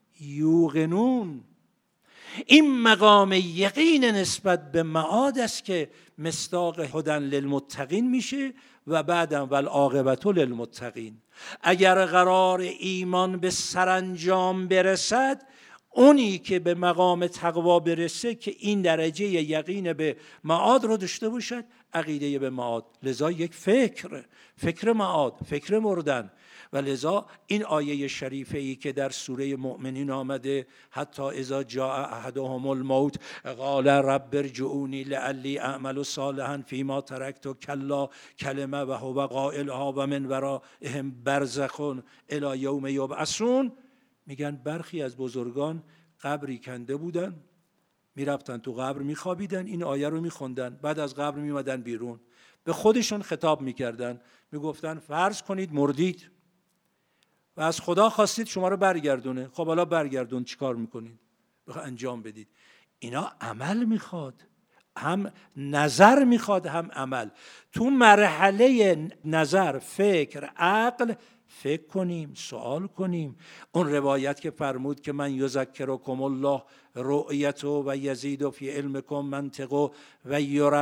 یوقنون، این مقام یقین نسبت به معاد است که مصداق هدی للمتقین میشه و بعدم والعاقبة للمتقین. اگر قرار ایمان به سرانجام برسد، اونی که به مقام تقوا برسه که این درجه یقین به معاد رو داشته باشد، عقیده به معاد. لذا یک فکر، فکر معاد، فکر مردن. و لذا این آیه شریفه ای که در سوره مؤمنین آمده، حتی اذا جاء احدهم الموت قال رب ارجعونی لعلی اعمل صالحا فیما ترکت کلا کلمه و هو قائلها و من ورائهم برزخ الی یوم یبعثون. میگن برخی از بزرگان قبری کنده بودن، میرفتن تو قبر میخوابیدن، این آیه رو میخوندن، بعد از قبر میمدن بیرون، به خودشون خطاب میکردن، میگفتن فرض کنید مردید و از خدا خواستید شما رو برگردونه. خب حالا برگردون، چیکار میکنید؟ بخواه انجام بدید. اینا عمل میخواد، هم نظر میخواد هم عمل. تو مرحله نظر، فکر، عقل فکر کنیم، سوال کنیم. اون روایت که فرمود که من یذکرکم الله رؤیت و یزید فی علمکم منطق و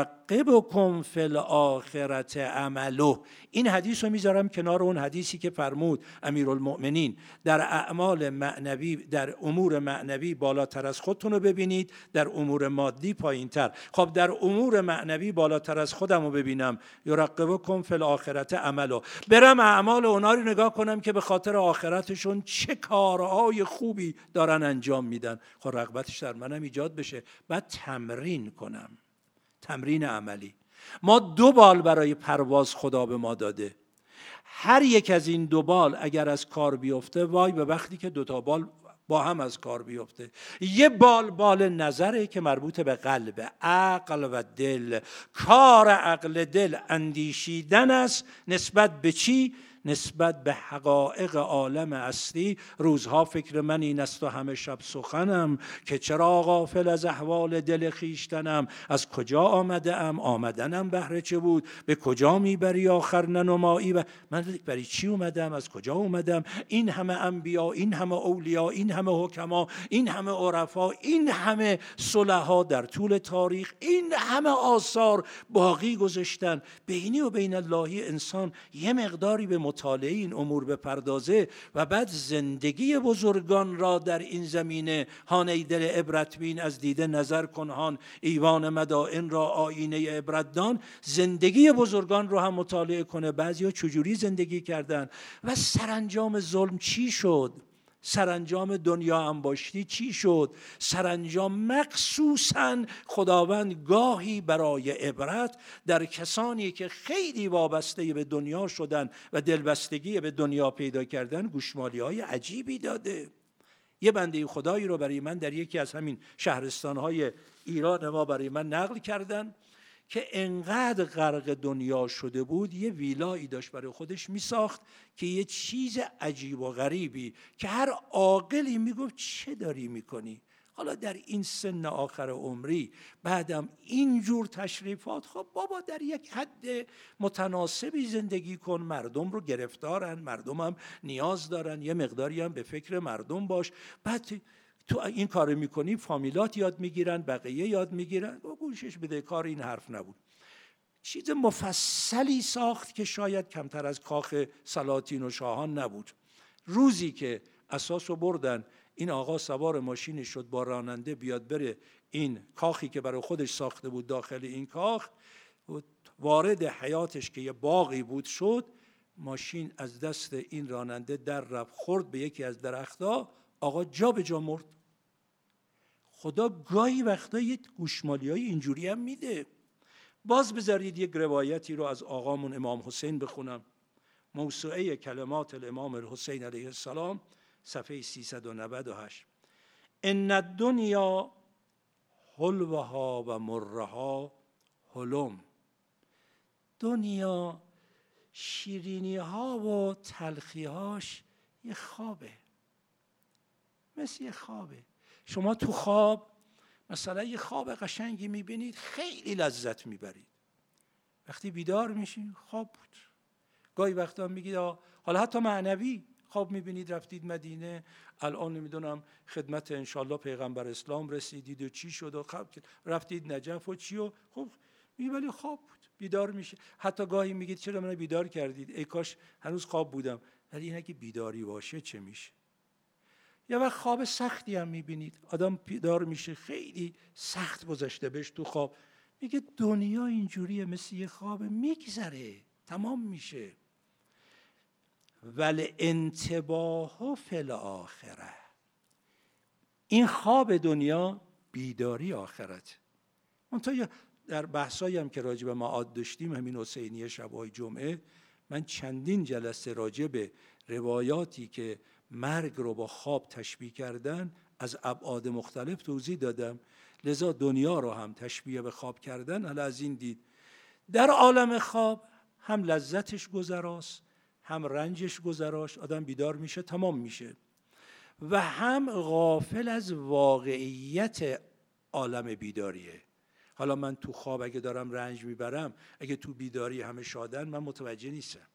یرقبکم فی الاخرة عمله. این حدیث رو میذارم کنار اون حدیثی که فرمود امیرالمؤمنین در اعمال معنوی، در امور معنوی بالاتر از خودتون رو ببینید، در امور مادی پایینتر. خب در امور معنوی بالاتر از خودم رو ببینم، یرقبکم فی الاخرة عمله، برم اعمال اونا رو نگاه کنم که به خاطر آخرتشون چه کارهای خوبی دارن انجام میدن. خب رغبتش در منم ایجاد بشه، بعد تمرین کنم، تمرین عملی. ما دو بال برای پرواز خدا به ما داده، هر یک از این دو بال اگر از کار بیفته، وای به وقتی که دو تا بال با هم از کار بیفته. یه بال بال نظره که مربوط به قلب، عقل و دل. کار عقل دل اندیشیدن است نسبت به چی؟ نسبت به حقایق عالم اصلی. روزها فکر من این است و همه شب سخنم، که چرا غافل از احوال دل خیشتنم. از کجا آمده ام، آمدنم بهر چه بود، به کجا میبری آخر ننمایی. و من برای چی اومدم، از کجا اومدم؟ این همه انبیا، این همه اولیا، این همه حکما، این همه عرفا، این همه صلحا در طول تاریخ، این همه آثار باقی گذاشتن. بینی و بین اللهی انسان یه مقداری به مطالعه این امور بپردازه و بعد زندگی بزرگان را در این زمینه، هان ای دل عبرت بین از دیده نظر کن، هان ایوان مدائن را آینه عبرت دان. زندگی بزرگان رو هم مطالعه کنه، بعضیا چجوری زندگی کردن و سرانجام ظلم چی شد، سرانجام دنیا انباشتی چی شد، سرانجام مخصوصاً خداوند گاهی برای عبرت در کسانی که خیلی وابسته به دنیا شدن و دلبستگی به دنیا پیدا کردن گوشمالی‌های عجیبی داده. یه بنده خدایی رو برای من در یکی از همین شهرستان‌های ایران ما برای من نقل کردن که انقدر غرق دنیا شده بود، یه ویلایی داشت برای خودش میساخت که یه چیز عجیب و غریبی که هر عاقلی میگفت چه داری میکنی؟ حالا در این سن آخر عمری بعدم اینجور تشریفات، خب بابا در یک حد متناسبی زندگی کن، مردم رو گرفتارن، مردم هم نیاز دارن، یه مقداری هم به فکر مردم باش. بعد تو این کار میکنی فامیلات یاد میگیرن، بقیه یاد میگیرن، و گوشش بده. کار این حرف نبود. چیز مفصلی ساخت که شاید کمتر از کاخ سلاطین و شاهان نبود. روزی که اساسو بردن، این آقا سوار ماشینی شد با راننده بیاد بره این کاخی که برای خودش ساخته بود، داخل این کاخ وارد حیاتش که یه باغی بود شد، ماشین از دست این راننده در رفت، خورد به یکی از درختها، آقا جا به جا مرد. خدا گاهی وقتا یه گوشمالی‌های اینجوری هم میده. باز بذارید یک روایتی رو از آقامون امام حسین بخونم. موسوعه کلمات الامام الحسین علیه السلام، صفحه سیصد و نود و هشت. ان الدنیا حلوها و مرها حلم. دنیا شیرینی ها و تلخی هاش یه خوابه، مثل یه خوابه. شما تو خواب مثلا یه خواب قشنگی میبینید، خیلی لذت میبرید. وقتی بیدار میشین خواب بود. گاهی وقتا میگید حالا حتی معنوی خواب میبینید رفتید مدینه، الان نمیدونم خدمت انشالله پیغمبر اسلام رسیدید و چی شد و خواب رفتید نجف و چی و خب ولی خواب بود. بیدار میشه. حتی گاهی میگید چرا من بیدار کردید، ای کاش هنوز خواب بودم. ولی این اگه بیداری باشه چه میشه؟ یا وقت خواب سختی هم میبینید، آدم بیدار میشه خیلی سخت گذشته بهش تو خواب، میگه دنیا اینجوریه، مثل یه خواب، میگذره، تمام میشه. ول انتباه فی الاخره. این خواب دنیا بیداری آخرت. منتها در بحثایی هم که راجع به معاد داشتیم، همین حسینیه شب‌های جمعه، من چندین جلسه راجع به روایاتی که مرگ رو با خواب تشبیه کردن از ابعاد مختلف توضیح دادم. لذا دنیا رو هم تشبیه به خواب کردن. حالا از این دید در عالم خواب هم لذتش گذراست، هم رنجش گذراست، آدم بیدار میشه تمام میشه، و هم غافل از واقعیت عالم بیداریه. حالا من تو خواب اگه دارم رنج میبرم، اگه تو بیداری همه شادن، من متوجه نیستم.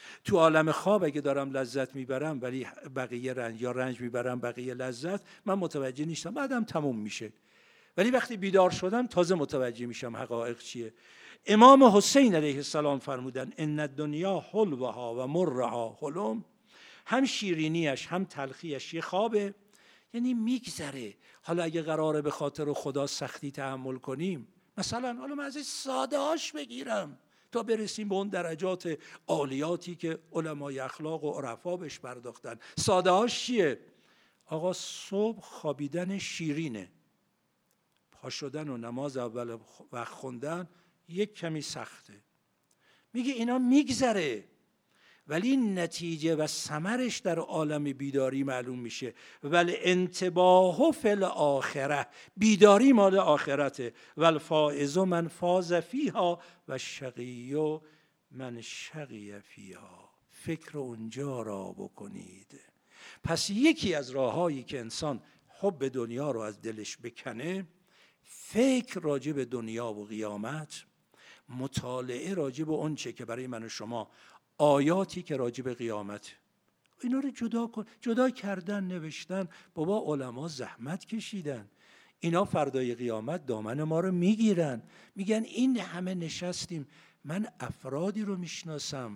تو عالم خواب اگه دارم لذت میبرم ولی بقیه رنج، یا رنج میبرم بقیه لذت، من متوجه نیستم، بعدم تموم میشه. ولی وقتی بیدار شدم تازه متوجه میشم حقایق چیه. امام حسین علیه السلام فرمودن ان الدنیا حلوها و مرها حلم، هم شیرینیش هم تلخیش یه خوابه، یعنی میگذره. حالا اگه قراره به خاطر خدا سختی تحمل کنیم، مثلا حالا من ازش ساده هاش بگیرم تا برسیم به اون درجات عالیاتی که علمای اخلاق و عرفا بهش پرداختن. ساده هاش چیه؟ آقا صبح خوابیدن شیرینه، پا شدن و نماز اول وقت خوندن یک کمی سخته. میگه اینا میگذره، ولی نتیجه و ثمرش در عالم بیداری معلوم میشه. ولی انتباه فی الاخره، بیداری مال آخرته. والفائز من فاز فیها و شقی من شقی فیها. فکر اونجا را بکنید. پس یکی از راههایی که انسان حب دنیا رو از دلش بکنه، فکر راجع به دنیا و قیامت، مطالعه راجع به اون چه که برای من و شما آیاتی که راجع به قیامت، اینا رو جدا کن. جدا کردن، نوشتن، بابا علما زحمت کشیدن، اینا فردای قیامت دامن ما رو میگیرن، میگن این همه نشستیم. من افرادی رو میشناسم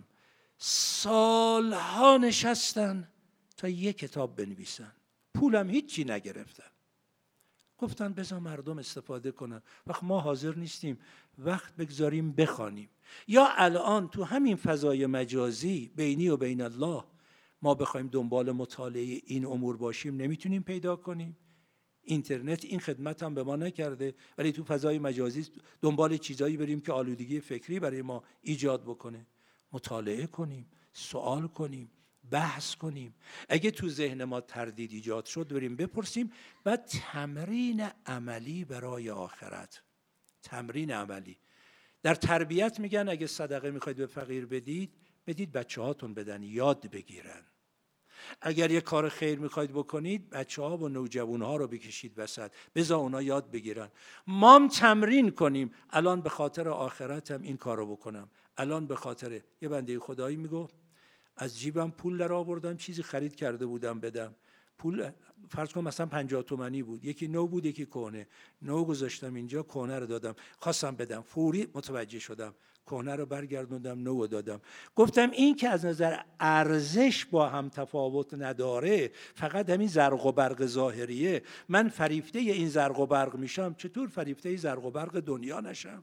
سالها نشستن تا یک کتاب بنویسن، پولم هیچی نگرفتن، گفتن بذار مردم استفاده کنن، وقت ما حاضر نیستیم وقت بگذاریم بخوانیم. یا الان تو همین فضای مجازی بینی و بین الله ما بخوایم دنبال مطالعه این امور باشیم، نمیتونیم پیدا کنیم. اینترنت این خدمت هم به ما نکرده، ولی تو فضای مجازی دنبال چیزایی بریم که آلودگی فکری برای ما ایجاد بکنه. مطالعه کنیم، سوال کنیم، بحث کنیم. اگه تو ذهن ما تردید ایجاد شد بریم بپرسیم. بعد تمرین عملی برای آخرت. تمرین عملی در تربیت میگن اگه صدقه میخواید به فقیر بدید، بدید بچه هاتون بدن، یاد بگیرن. اگر یه کار خیر میخواید بکنید، بچه ها و نوجوان ها رو بکشید وسط، بذار اونا یاد بگیرن. مام تمرین کنیم. الان به خاطر آخرتم این کار رو بکنم، الان به خاطر. یه بنده خدایی میگفت از جیبم پول در آوردم، چیزی خرید کرده بودم بدم. پول فرض کن مثلا پنجاه تومانی بود، یکی نو بود یکی کهنه. نو گذاشتم اینجا، کهنه رو دادم، خواستم بدم، فوری متوجه شدم، کهنه رو برگردوندم، نو رو دادم. گفتم این که از نظر ارزش با هم تفاوت نداره، فقط همین زرق و برق ظاهریه، من فریفته این زرق و برق میشم، چطور فریفته زرق و برق دنیا نشم؟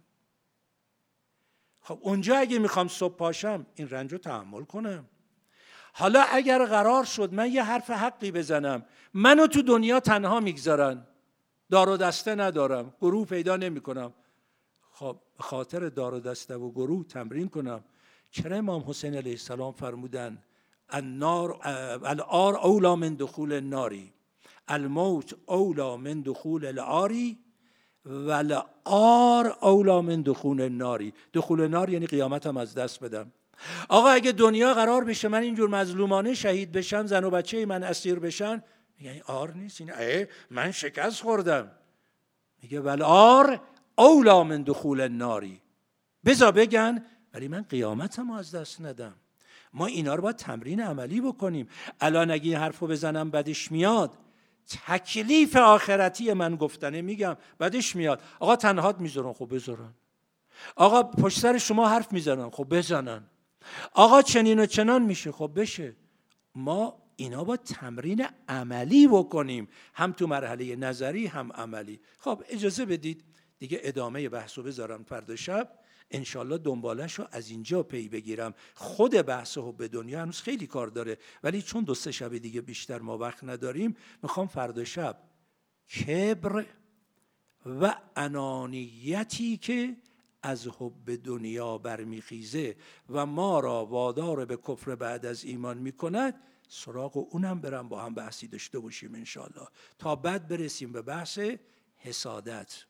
خب اونجا اگه میخوام صبح پاشم این رنج رو تحمل کنم. حالا اگر قرار شد من یه حرف حقی بزنم، منو تو دنیا تنها میگذارن، دار و دسته ندارم، گروه پیدا نمی کنم، خب به خاطر دار و دسته و گروه تمرین کنم. چرا امام حسین علیه السلام فرمودن النار العار اولا من دخول الناری، الموت اولا من دخول العاری و العار اولا من دخول الناری. دخول النار یعنی قیامتم از دست بدم. آقا اگه دنیا قرار بشه من اینجور مظلومانه شهید بشم، زن و بچه من اسیر بشن، میگه این آر نیست، این اه من شکست خوردم. میگه والعار اولا من دخول الناری، بذار بگن ولی من قیامتم از دست ندم. ما اینا رو باید تمرین عملی بکنیم. الان اگه این حرفو بزنم بدش میاد، تکلیف آخرتی من گفتنه میگم بدش میاد. آقا تنهات میذارن، خب بذارن. آقا پشت سر شما حرف میزنن، خب بزنن. آقا چنین و چنان میشه، خب بشه. ما اینا با تمرین عملی بکنیم، هم تو مرحله نظری هم عملی. خب اجازه بدید دیگه ادامه بحثو بذارم فردا شب انشالله، دنبالش رو از اینجا پی بگیرم. خود بحث حب دنیا هنوز خیلی کار داره، ولی چون دو سه شب دیگه بیشتر ما وقت نداریم، میخوام فردا شب کبر و انانیتی که از حب دنیا برمیخیزه و ما را وادار به کفر بعد از ایمان میکند، سراغ اونم برم با هم بحثی داشته باشیم انشالله، تا بعد برسیم به بحث حسادت.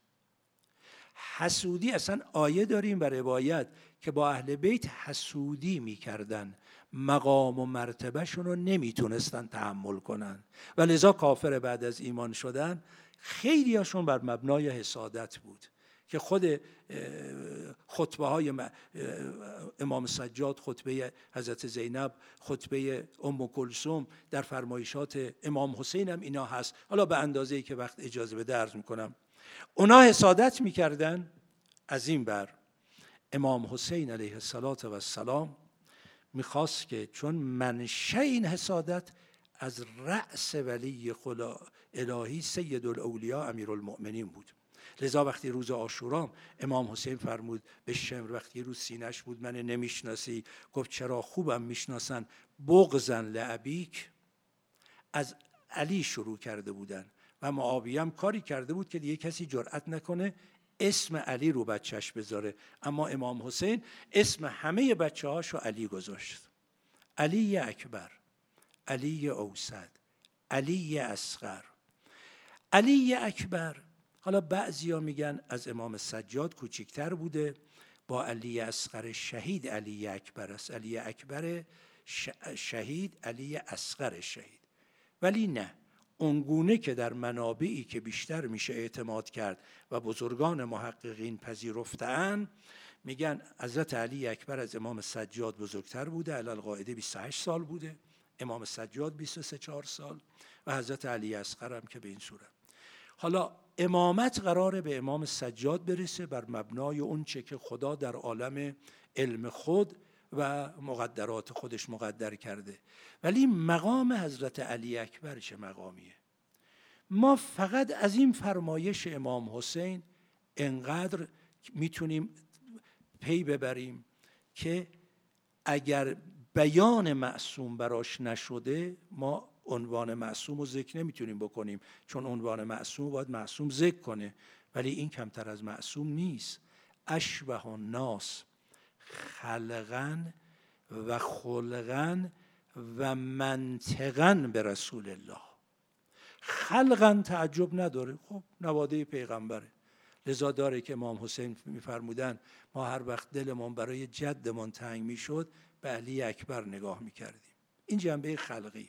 حسودی اصلا آیه داریم و روایت که با اهل بیت حسودی میکردن، مقام و مرتبه شون رو نمیتونستن تحمل کنن و لذا کافر بعد از ایمان شدن. خیلی هاشون بر مبنای حسادت بود که خود خطبه های امام سجاد، خطبه حضرت زینب، خطبه ام کلثوم، در فرمایشات امام حسین هم اینا هست. حالا به اندازه‌ای که وقت اجازه بده عرض میکنم. اونا حسادت میکردن از این بر امام حسین علیه السلام میخواست که چون منشأ این حسادت از رأس ولی خدا الهی سید الاولیاء امیرالمؤمنین بود. لذا وقتی روز عاشورا امام حسین فرمود به شمر، وقتی روز سینش بود، من نمیشناسی؟ گفت چرا، خوبم میشناسن. بغضاً لابیک، از علی شروع کرده بودن و معاویه هم کاری کرده بود که دیگه کسی جرأت نکنه اسم علی رو بچهش بذاره، اما امام حسین اسم همه بچه هاشو علی گذاشت. علی اکبر، علی اوسط، علی اصغر. علی اکبر حالا بعضیا میگن از امام سجاد کوچکتر بوده، با علی اصغر شهید علی اکبر است. علی اکبر شهید، علی اصغر شهید. ولی نه، اونگونه که در منابعی که بیشتر میشه اعتماد کرد و بزرگان محققین پذیرفتن، میگن حضرت علی اکبر از امام سجاد بزرگتر بوده، علی القاعده بیست و هشت سال بوده، امام سجاد بیست و سه چهار سال و حضرت علی اصغر هم که به این صورت. حالا امامت قراره به امام سجاد برسه بر مبنای اون چه که خدا در عالم علم خود و مقدرات خودش مقدر کرده. ولی مقام حضرت علی اکبر چه مقامیه؟ ما فقط از این فرمایش امام حسین انقدر میتونیم پی ببریم که اگر بیان معصوم براش نشده ما عنوان معصوم رو ذکر نمیتونیم بکنیم، چون عنوان معصوم باید معصوم ذکر کنه، ولی این کمتر از معصوم نیست. اشبه الناس خلقا و خلقا و منطقا به رسول الله. خلقا تعجب نداره، خب نواده پیغمبره، لذا داره که امام حسین میفرمودن ما هر وقت دلمون برای جدمون تنگ میشد به علی اکبر نگاه میکردیم. این جنبه خلقی.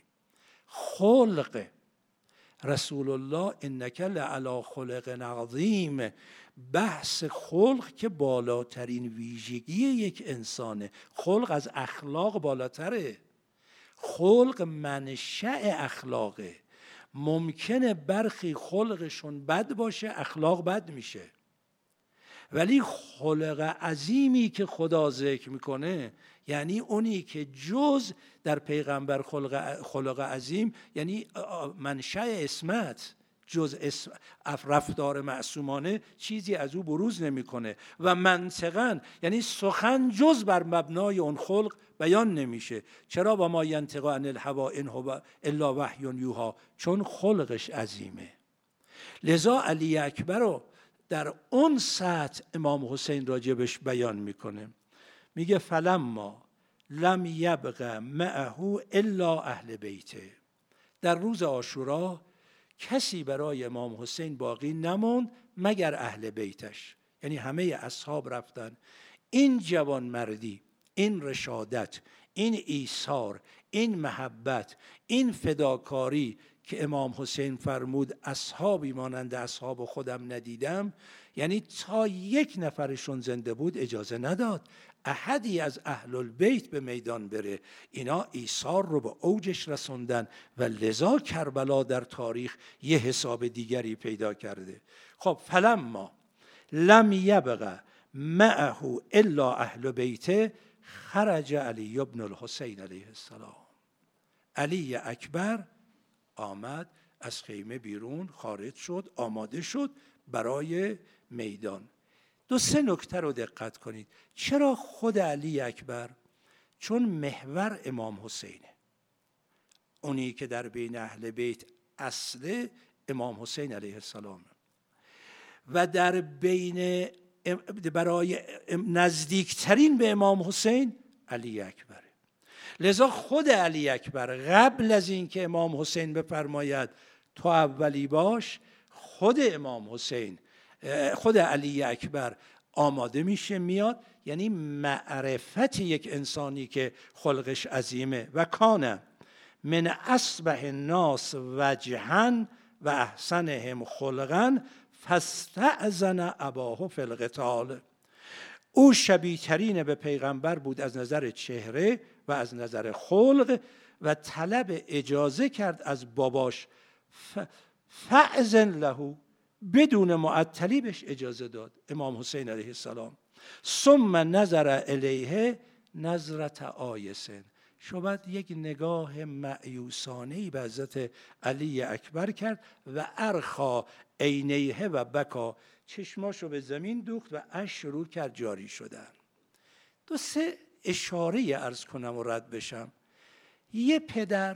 خلق رسول الله انک لعلی خلق عظیم، بحث خلق که بالاترین ویژگی یک انسانه. خلق از اخلاق بالاتره. خلق منشأ اخلاقه. ممکنه برخی خلقشون بد باشه، اخلاق بد میشه، ولی خلق عظیمی که خدا ذکر میکنه یعنی اونی که جز در پیغمبر خلق, خلق عظیم، یعنی منشأ اسمت، جز اسم رفتار معصومانه چیزی از او بروز نمیکنه و منطقاً یعنی سخن جز بر مبنای اون خلق بیان نمیشه. چرا؟ و ما ینطق عن الهوی ان هو الا وحی یوحی، چون خلقش عظیمه. لذا علی اکبر رو در اون سطح امام حسین راجبش بیان میکنه، میگه فلما لم یبق معه الا اهل بیته. در روز عاشورا کسی برای امام حسین باقی نموند مگر اهل بیتش، یعنی همه اصحاب رفتن. این جوانمردی، این رشادت، این ایثار، این محبت، این فداکاری که امام حسین فرمود اصحابی مانند اصحاب خودم ندیدم، یعنی تا یک نفرشون زنده بود اجازه نداد احدی از اهل البیت به میدان بره. اینا ایثار رو به اوجش رسوندن و لذا کربلا در تاریخ یه حساب دیگری پیدا کرده. خب فلما لم یبق معه الا اهل بیته خرج علی ابن الحسین علیه السلام. علی اکبر آمد از خیمه بیرون، خارج شد، آماده شد برای میدان. دو سه نکته رو دقت کنید. چرا خود علی اکبر؟ چون محور امام حسینه، اونی که در بین اهل بیت اصل امام حسین علیه السلام و در بین برای نزدیکترین به امام حسین علی اکبره. لذا خود علی اکبر قبل از این که امام حسین بفرماید تو اولی باش، خود امام حسین، خود علی اکبر آماده میشه میاد، یعنی معرفت یک انسانی که خلقش عظیمه. و کانه من اصبح الناس وجها و احسنهم خلقا فاستأذن اباه فی القتال. او شبیه ترین به پیغمبر بود از نظر چهره و از نظر خلق و طلب اجازه کرد از باباش فأذن له، بدون معطلی بهش اجازه داد امام حسین علیه السلام. ثم نظر الیه نظرت آیسن، شاید یک نگاه مأیوسانه‌ای به حضرت علی اکبر کرد و ارخا عینیه و بکا، چشماشو به زمین دوخت و اش شروع کرد جاری شدن. دو سه اشاره عرض کنم و رد بشم. یه پدر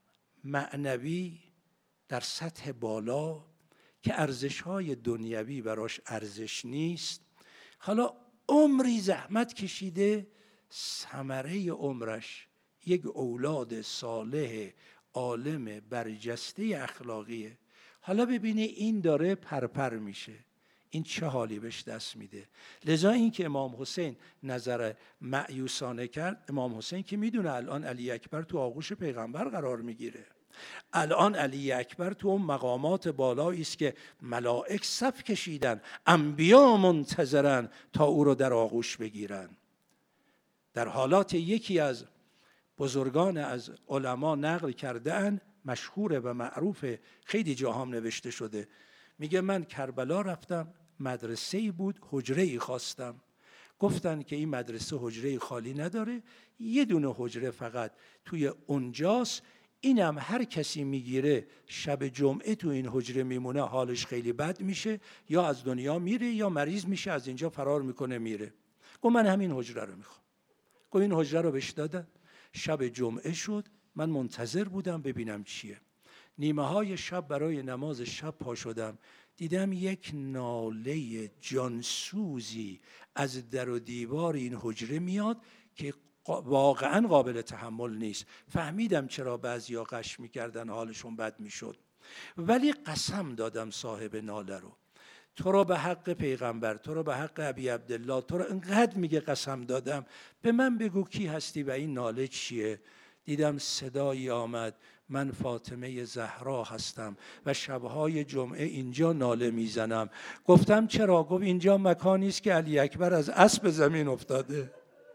معنوی در سطح بالا که ارزش‌های دنیوی براش ارزش نیست، حالا عمری زحمت کشیده، ثمره عمرش یک اولاد صالح عالم برجسته اخلاقیه. حالا ببینی این داره پرپر میشه، این چه حالی بهش دست میده. لذا این که امام حسین نظر مأیوسانه کرد، امام حسین که میدونه الان علی اکبر تو آغوش پیغمبر قرار میگیره، الان علی اکبر تو اون مقامات بالایی است که ملائک صف کشیدن، انبیا منتظرن تا او رو در آغوش بگیرن. در حالات یکی از بزرگان از علما نقل کردن، مشهور و معروف، خیلی جاها نوشته شده، میگه من کربلا رفتم، مدرسه‌ای بود، حجره‌ای خواستم، گفتن که این مدرسه حجره خالی نداره، یه دونه حجره فقط توی اونجاست، اینم هر کسی میگیره شب جمعه تو این حجره میمونه، حالش خیلی بد میشه، یا از دنیا میره یا مریض میشه، از اینجا فرار میکنه میره. گفت من همین حجره رو میخوام. گفت این حجره رو بهش دادن. شب جمعه شد، من منتظر بودم ببینم چیه. نیمه های شب برای نماز شب پا شدم، دیدم یک ناله جانسوزی از در و دیوار این حجره میاد که واقعا قابل تحمل نیست. فهمیدم چرا بعضیا غش میکردن، حالشون بد میشد. ولی قسم دادم صاحب ناله رو، تو رو به حق پیغمبر، تو رو به حق ابی عبدالله، تو رو انقدر میگه قسم دادم، به من بگو کی هستی و این ناله چیه؟ دیدم صدایی آمد، من فاطمه زهرا هستم و شبهای جمعه اینجا ناله میزنم. گفتم چرا؟ گفت اینجا مکانی است که علی اکبر از اسب زمین افتاده،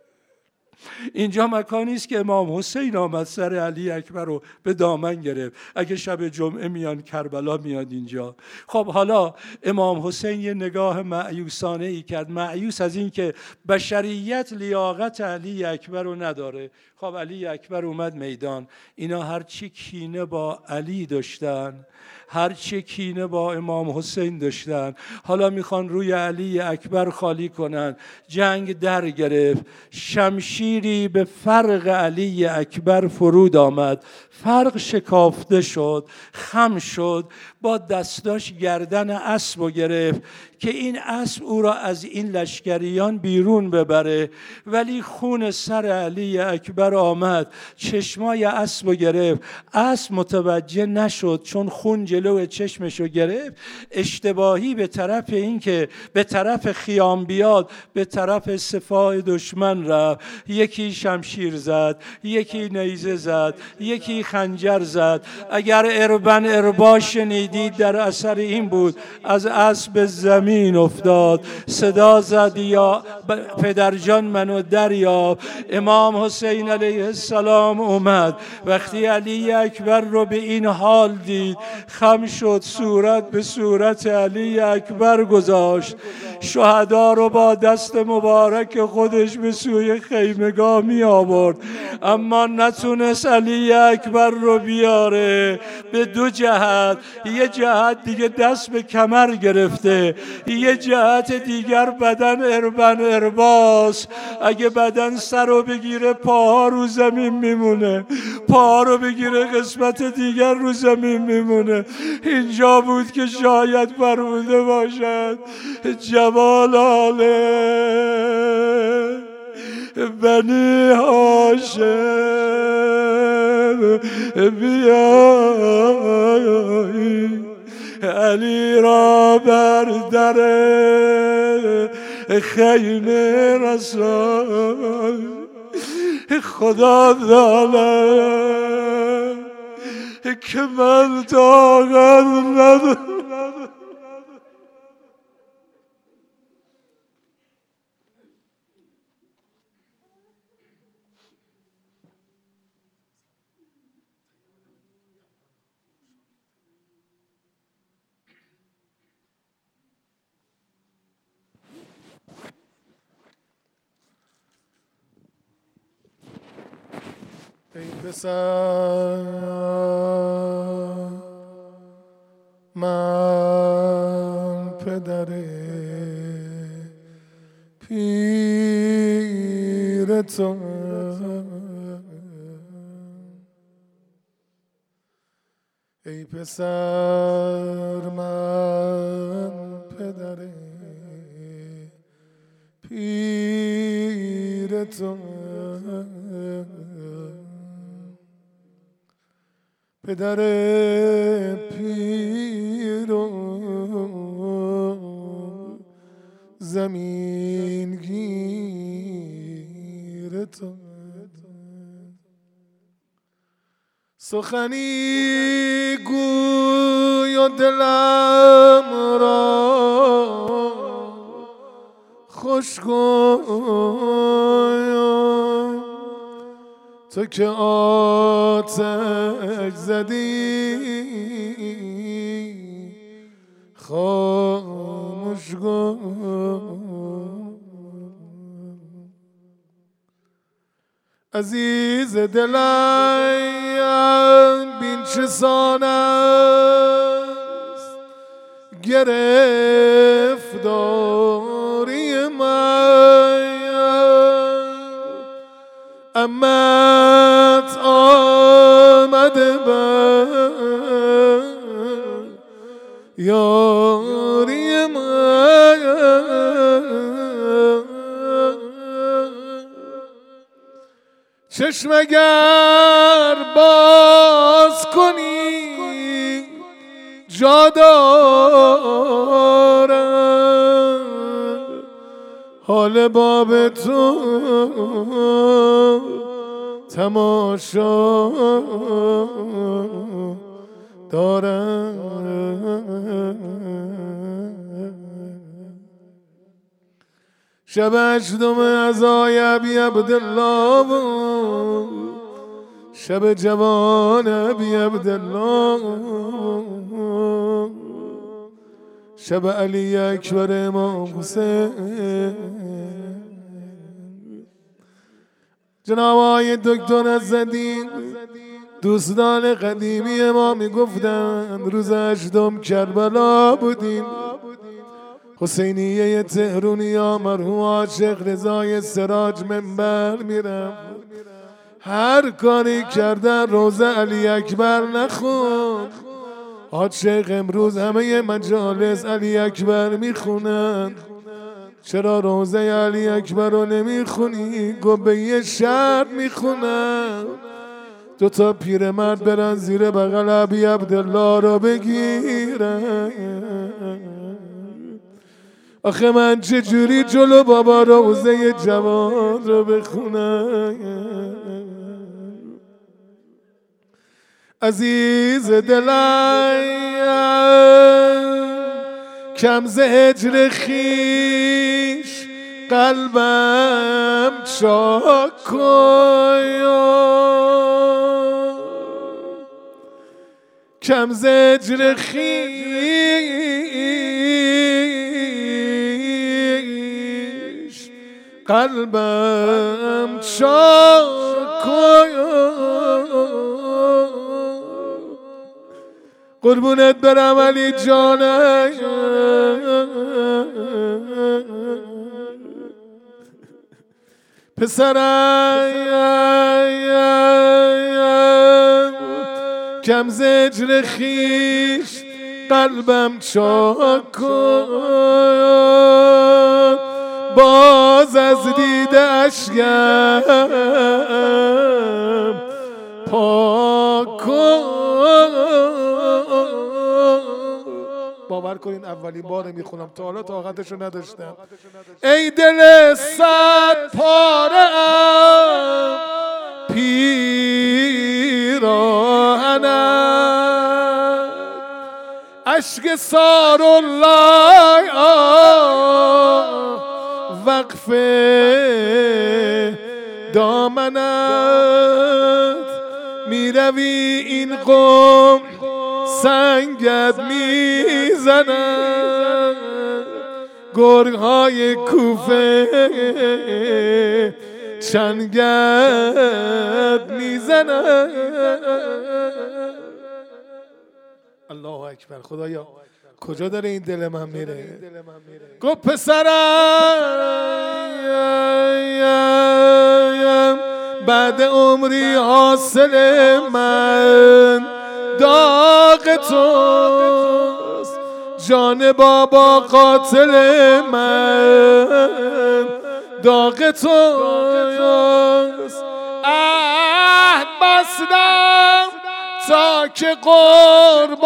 اینجا مکانی است که امام حسین آمد سر علی اکبر رو به دامن گرفت. اگه شب جمعه میان کربلا میاد اینجا. خب حالا امام حسین یه نگاه مأیوسانه ای کرد، مأیوس از این که بشریت لیاقت علی اکبر رو نداره. خب علی اکبر اومد میدان، اینا هر چی کینه با علی داشتن، هر چه کینه با امام حسین داشتن، حالا میخوان روی علی اکبر خالی کنن. جنگ در گرفت، شمشیری به فرق علی اکبر فرود آمد، فرق شکافته شد، خم شد، با دستاش گردن اسب رو گرفت که این اسب او را از این لشکریان بیرون ببره، ولی خون سر علی اکبر آمد، چشمای اسب رو گرفت. اسب متوجه نشد چون خون جلو چشمش رو گرفت، اشتباهی به طرف این که به طرف خیام بیاد به طرف سپاه دشمن رفت. یکی شمشیر زد، یکی نیزه زد، یکی خنجر زد. اگر اربن اربا شنیدید در اثر این بود، از اسب زمین افتاد، صدا زد یا پدرجان منو دریاب. امام حسین علیه السلام اومد، وقتی علی اکبر رو به این حال دید خم شد، صورت به صورت علی اکبر گذاشت، شهدا رو با دست مبارک خودش به سوی خیمگاه می آورد، اما نتونست علی اکبر رو بیاره. به دو جهت، یه جهت دیگه دست به کمر گرفته، یه جهت دیگر بدن اربن ارباس. اگه بدن سر رو بگیره پاها رو زمین میمونه، پاها رو بگیره قسمت دیگر رو زمین میمونه. اینجا بود که شاید فرموده باشد جوالاله بنی هاشم بیایی، علی را بر در خیمه رسان. خدا داند که من طاقت ندارم. ای پسر من پدر پیر تو، ای پسر من پدر پیر تو، پدر پیر و زمین گیر تو، سخنی گوی و دلم را خوش گوی، تو که آتش زدی خاموش گوی، عزیز دلم بین چه سان است گرفتاری من، امت آمده بر یاری من، چشم اگر باز کنی جا دارم، حال باب تو تماشا دارم. شب هشتم عزای ابی عبدالله بود، شب جوان ابی عبدالله، شب علی اکبر امام حسین. جناب آقای دکتر عزالدین دوستان قدیمی ما میگفتن روز هشتم کربلا بودیم، حسینیه تهرونی ها مرحوم شیخ رضای سراج منبر میرم، هر کاری کردن روزه علی اکبر نخون. حاج شیخ امروز همه مجالس علی اکبر میخونن، چرا روزه علی اکبر رو نمیخونی؟ گفت به یه شرط میخونن، دو تا پیرمرد برن زیر بغل ابی عبدالله رو بگیرن. آخه من چجوری جلو بابا روزه جوان رو بخونم؟ عزیز دلم کم ز هجر خویش قلبم چاک کن، کم ز هجر خویش قلبم چاک کن، قربونت برم علی جانم. پسرم کم ز هجر خویش قلبم چاک کن، باز از دیده اشکم پاک کن. باور کنین اولین بار میخونم، تا حالا طاقتشو نداشتم. ای دل صد پاره ام پیراهنم، اشک سار الله وقف دامنت، میروی این قوم سنگت میزنن، گرگ‌های کوفه چنگت میزنم. الله اکبر. خدایا کجا داره این دل من میره؟ گفت پسرم بعد عمری حاصل من داغ توست، جان بابا قاتل من داغ توست. عهد بستم تا که قربانت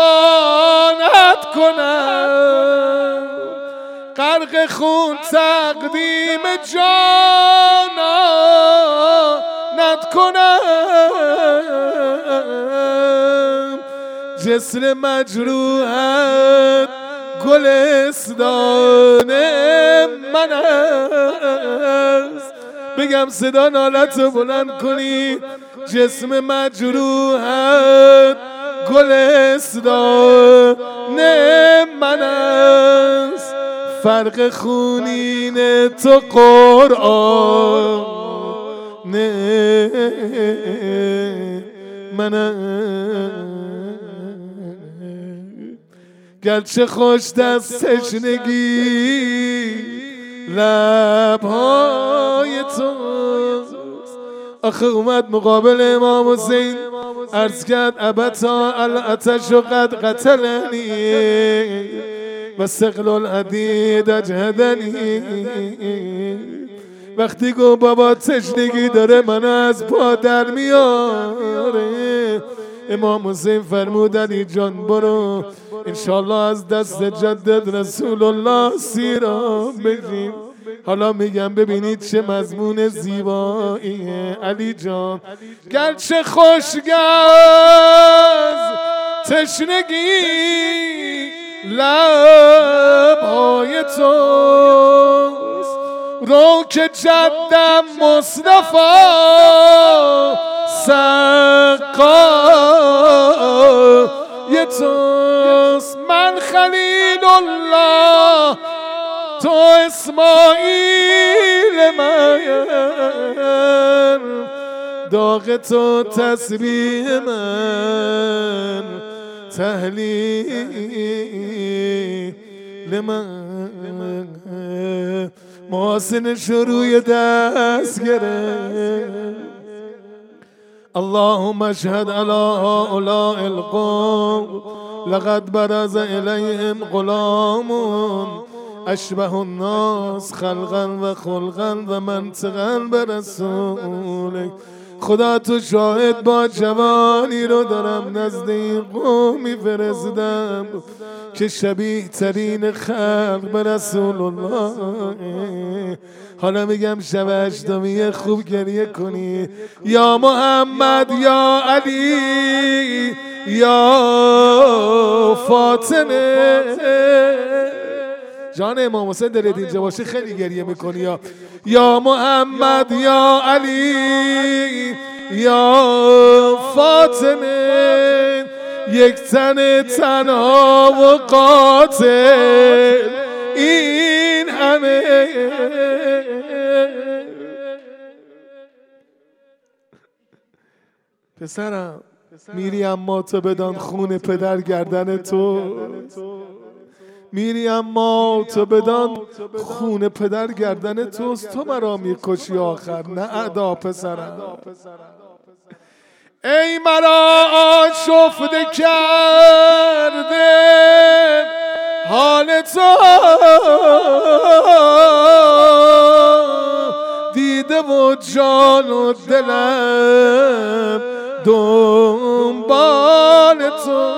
کنم، غرق خون تقدیم جانانت کنم. جسر مجروحت گلستان من است. بگم صدا نالت رو بلند کنی. جسم مجروحت گلستان من است. فرق خونین تو قرآن من است. گرچه خوش دست تشنگی لبهای توست. آخه اومد مقابل امام حسین عرض کرد ابتا الاتش قد قتلنی و ثقل الحدید اجهدنی. وقتی گو بابا تشنگی داره من از پا در میاره، امام حسین فرمود علی جان برو انشالله از دست جدد رسول الله سیراب بگیم. حالا میگم ببینید چه مضمون زیباییه. علی جان گرچه خوشگذ تشنگی لبهای توست، رو که جدم مصطفی سقای توست. من خلیل الله تو اسماعیل من، داغ تو تسبیح من تهلیل من. محاسن شروع دست گرفت. اللهم اشهد على هؤلاء القوم لقد برز إليهم غلام اشبه الناس خلقا و خلقا و منطقا برسولک. خدا تو شاهد با جوانی رو دارم نزد این قومی فرستم که شبیه ترین خلق به رسول الله. حالا میگم شب هشتمی خوب گریه کنی. یا محمد یا علی یا فاطمه. جان امام حسین دلت اینجا باشه خیلی گریه میکنی. یا یا محمد یا علی یا فاطمه، یک تن تنها و قاتل این همه. پسرم میری اما تو بدان خون پدر گردن تو، میری اما تو بدان خون پدر گردن توست. تو مرا میکشی آخر نه اعدا پسرم. ای مرا آشفته کرده حال تو، دیده و جان و دلم دنبال تو.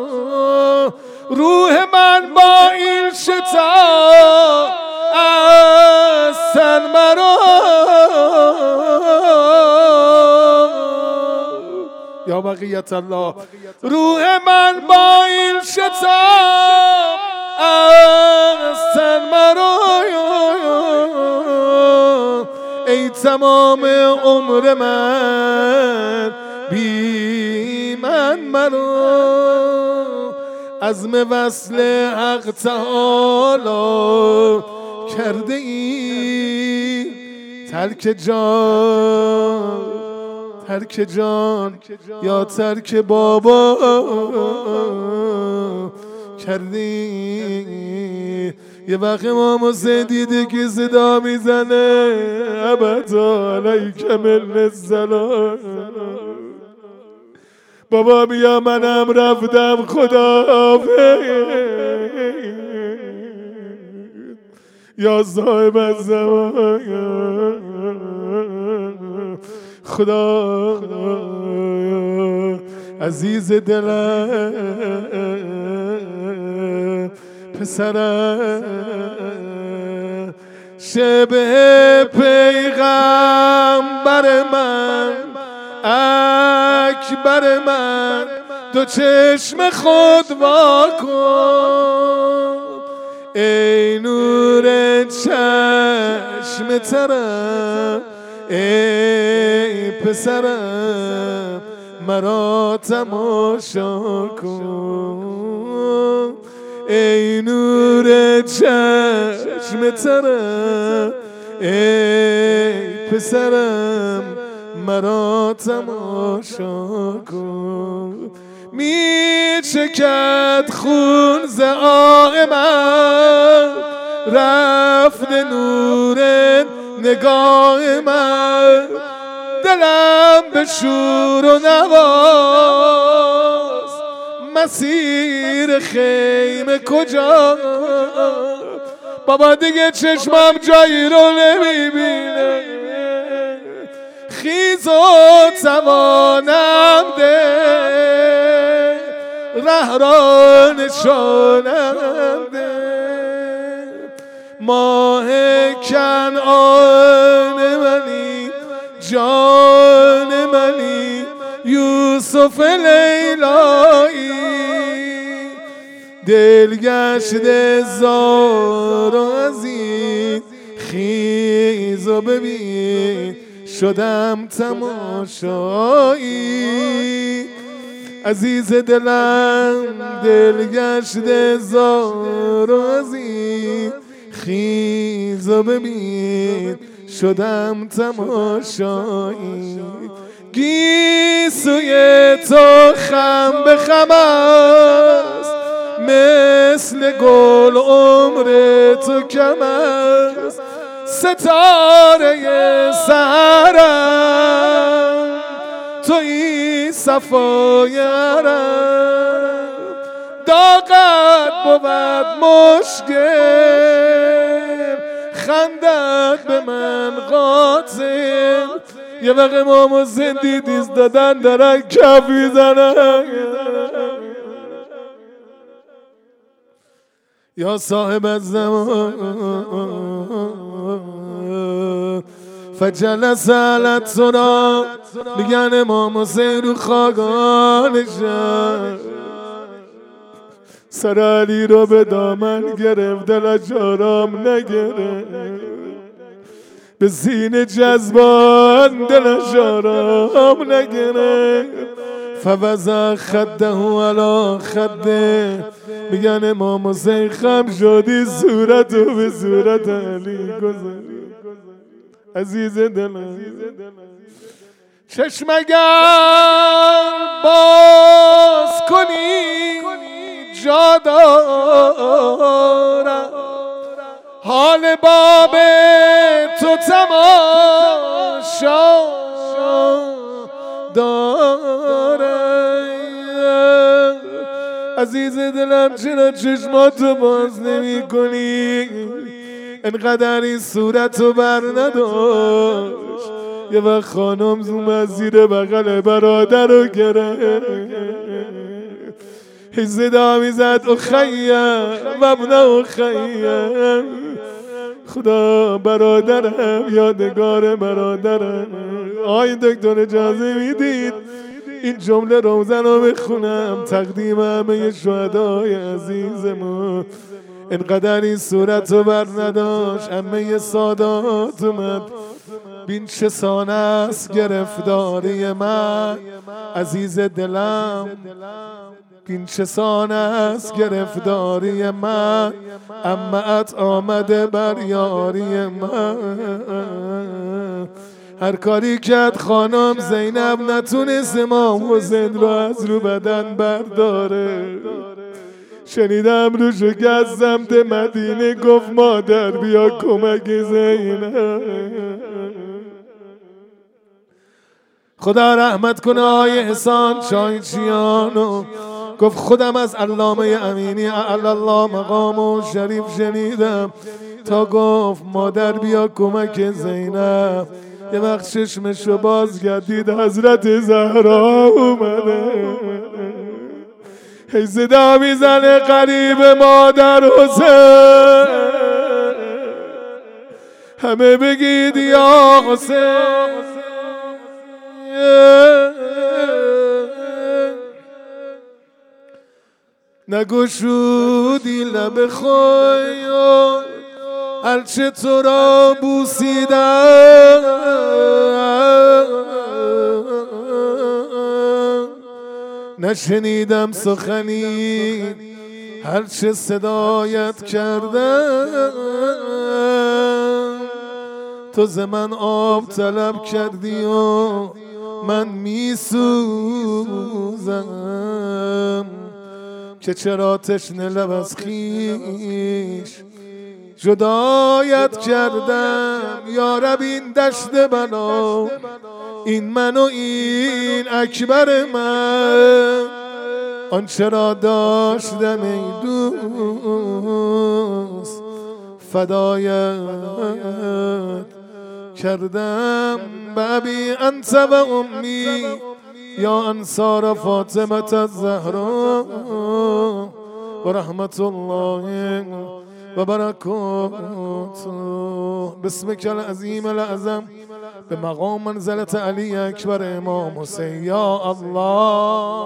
روح من با این شتا از تن مرا، یا بقیت الله. روح من با این شتا از تن مرا، ای تمام عمر من بی من مرا. عزم وصل حق تعالی کرده ای، ترک جان ترک جان یا ترک بابا کردی. یه وقت امام حسین دیده که صدا میزنه ابدا علیک من السلام، بابا بیا منم رفتم خداحافظ یا صاحب الزمان خدا عزیز دلم پسرم شبه پیغمبر من اکبر من دو چشم خود وا کن ای نور چشم ترم ای پسرم مرا تماشا کن ای نور چشم ترم ای پسرم مرا تماشا کن. می چکد خون ز آه من رفت نور نگاه من دلم به شور و نواز مسیر خیمه کجا بابا دیگه چشمم جایی رو نمیبینه خیز و توانم ده ره را نشانم ده ماه کنعان منی جان منی یوسف لیلایی دلگشت زار و عزیز خیز و ببین شدم تماشایی عزیز دلم دلگشت زار و عزیز خیز و ببین شدم تماشایی گیسوی تو خم به خم است مثل گل عمر تو کم است ستاره سحرم تویی صفای عرب داغت بود مشکل خندت به من قاتل. یه وقت امام حسین دیدیز دادن دارن کف میزنن یا صاحب الزمان فجلس علت سنا میگن امام حسین رو خاگانشن سر علی رو به دامن گرفت دلش آرام نگرفت به سینه جذبان دلش آرام نگرفت فوضع خده علی خده میگن امام حسین خم شدی صورتو به صورت علی گذاری. عزیز دلم چشم اگر باز کنی جا دارم حال باب تو تماشا دارم. عزیز دلم چرا چشماتو باز نمی کنی انقدر این صورتو بر نداشت. یه وقت خانم زوم از زیر بغل برادر رو گرفت هی صدا میزد اخیم و ابن اخیم خدا برادرم یادگار برادرم. آی دکتر اجازه میدید این جمله روزن رو بخونم تقدیم همه شهدای عزیزمون. اینقدر این صورت رو بر نداشت همه سادات اومد بین چه سانه است گرفتاری من. عزیز دلم بین چه سانه است گرفتاری من امت آمده بر یاری من. هر کاری کرد خانم زینب نتونست امام حسین رو از رو بدن برداره. شنیدم رو شکست سمت مدینه گفت مادر بیا کمک زینب. خدا رحمت کنه آی احسان شایچیانو گفت خودم از علامه امینی اعلی الله مقام و شریف شنیدم تا گفت مادر بیا کمک زینب. یه وقت چشمشو باز گردید حضرت زهرا اومده، هی صدا میزنه قریب مادر حسین، همه بگید یا حسین. نگشودی لب خوی هرچه تو را بوسیدم، نشنیدم سخنی هرچه صدایت کردم. تو ز من آب طلب کردی و من میسوزم که چرا تشنه لب از خویش جدایت کردم. یا رب این دشت بلا این من و این اکبر من، آنچه را داشتم ای دوست فدایت کردم. بابی انت و امی یا انصار فاطمه الزهرا و رحمت الله و برکاته. بسمك العظیم العظم به مقام منزلت علی اکبر امام حسین. یا الله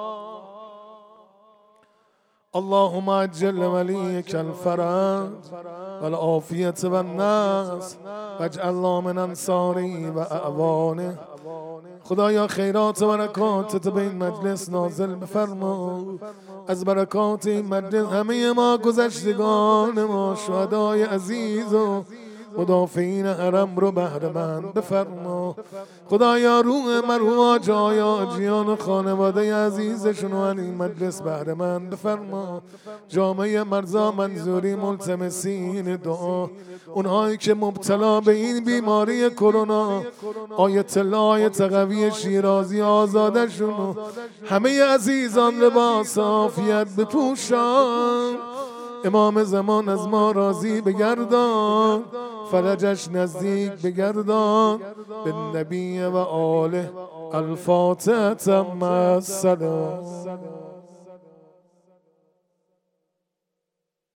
اللهم عجل وليك الفرج والعافية والناس واجعلنا من انصاره و اعوانه. خدایا خیرات و برکاتت به این مجلس نازل بفرما. از برکات این مجلس همه ما گذشتگان ما شهدای عزیز و مدافعین حرم رو بهره مند بفرما. خدایا روح مرحوم جای آجیان و خانواده عزیزشون و این مجلس بهره مند بفرما. جامعه مرزا منظوری ملتمسین دعا، اونهایی که مبتلا به این بیماری کرونا آیت الله آیت قوی شیرازی آزادشون و همه عزیزان لباس عافیت بپوشان. امام زمان از ما راضی بگردان، فرجش نزدیک بگردان. به نبی و آله الفاتحه مع السلام.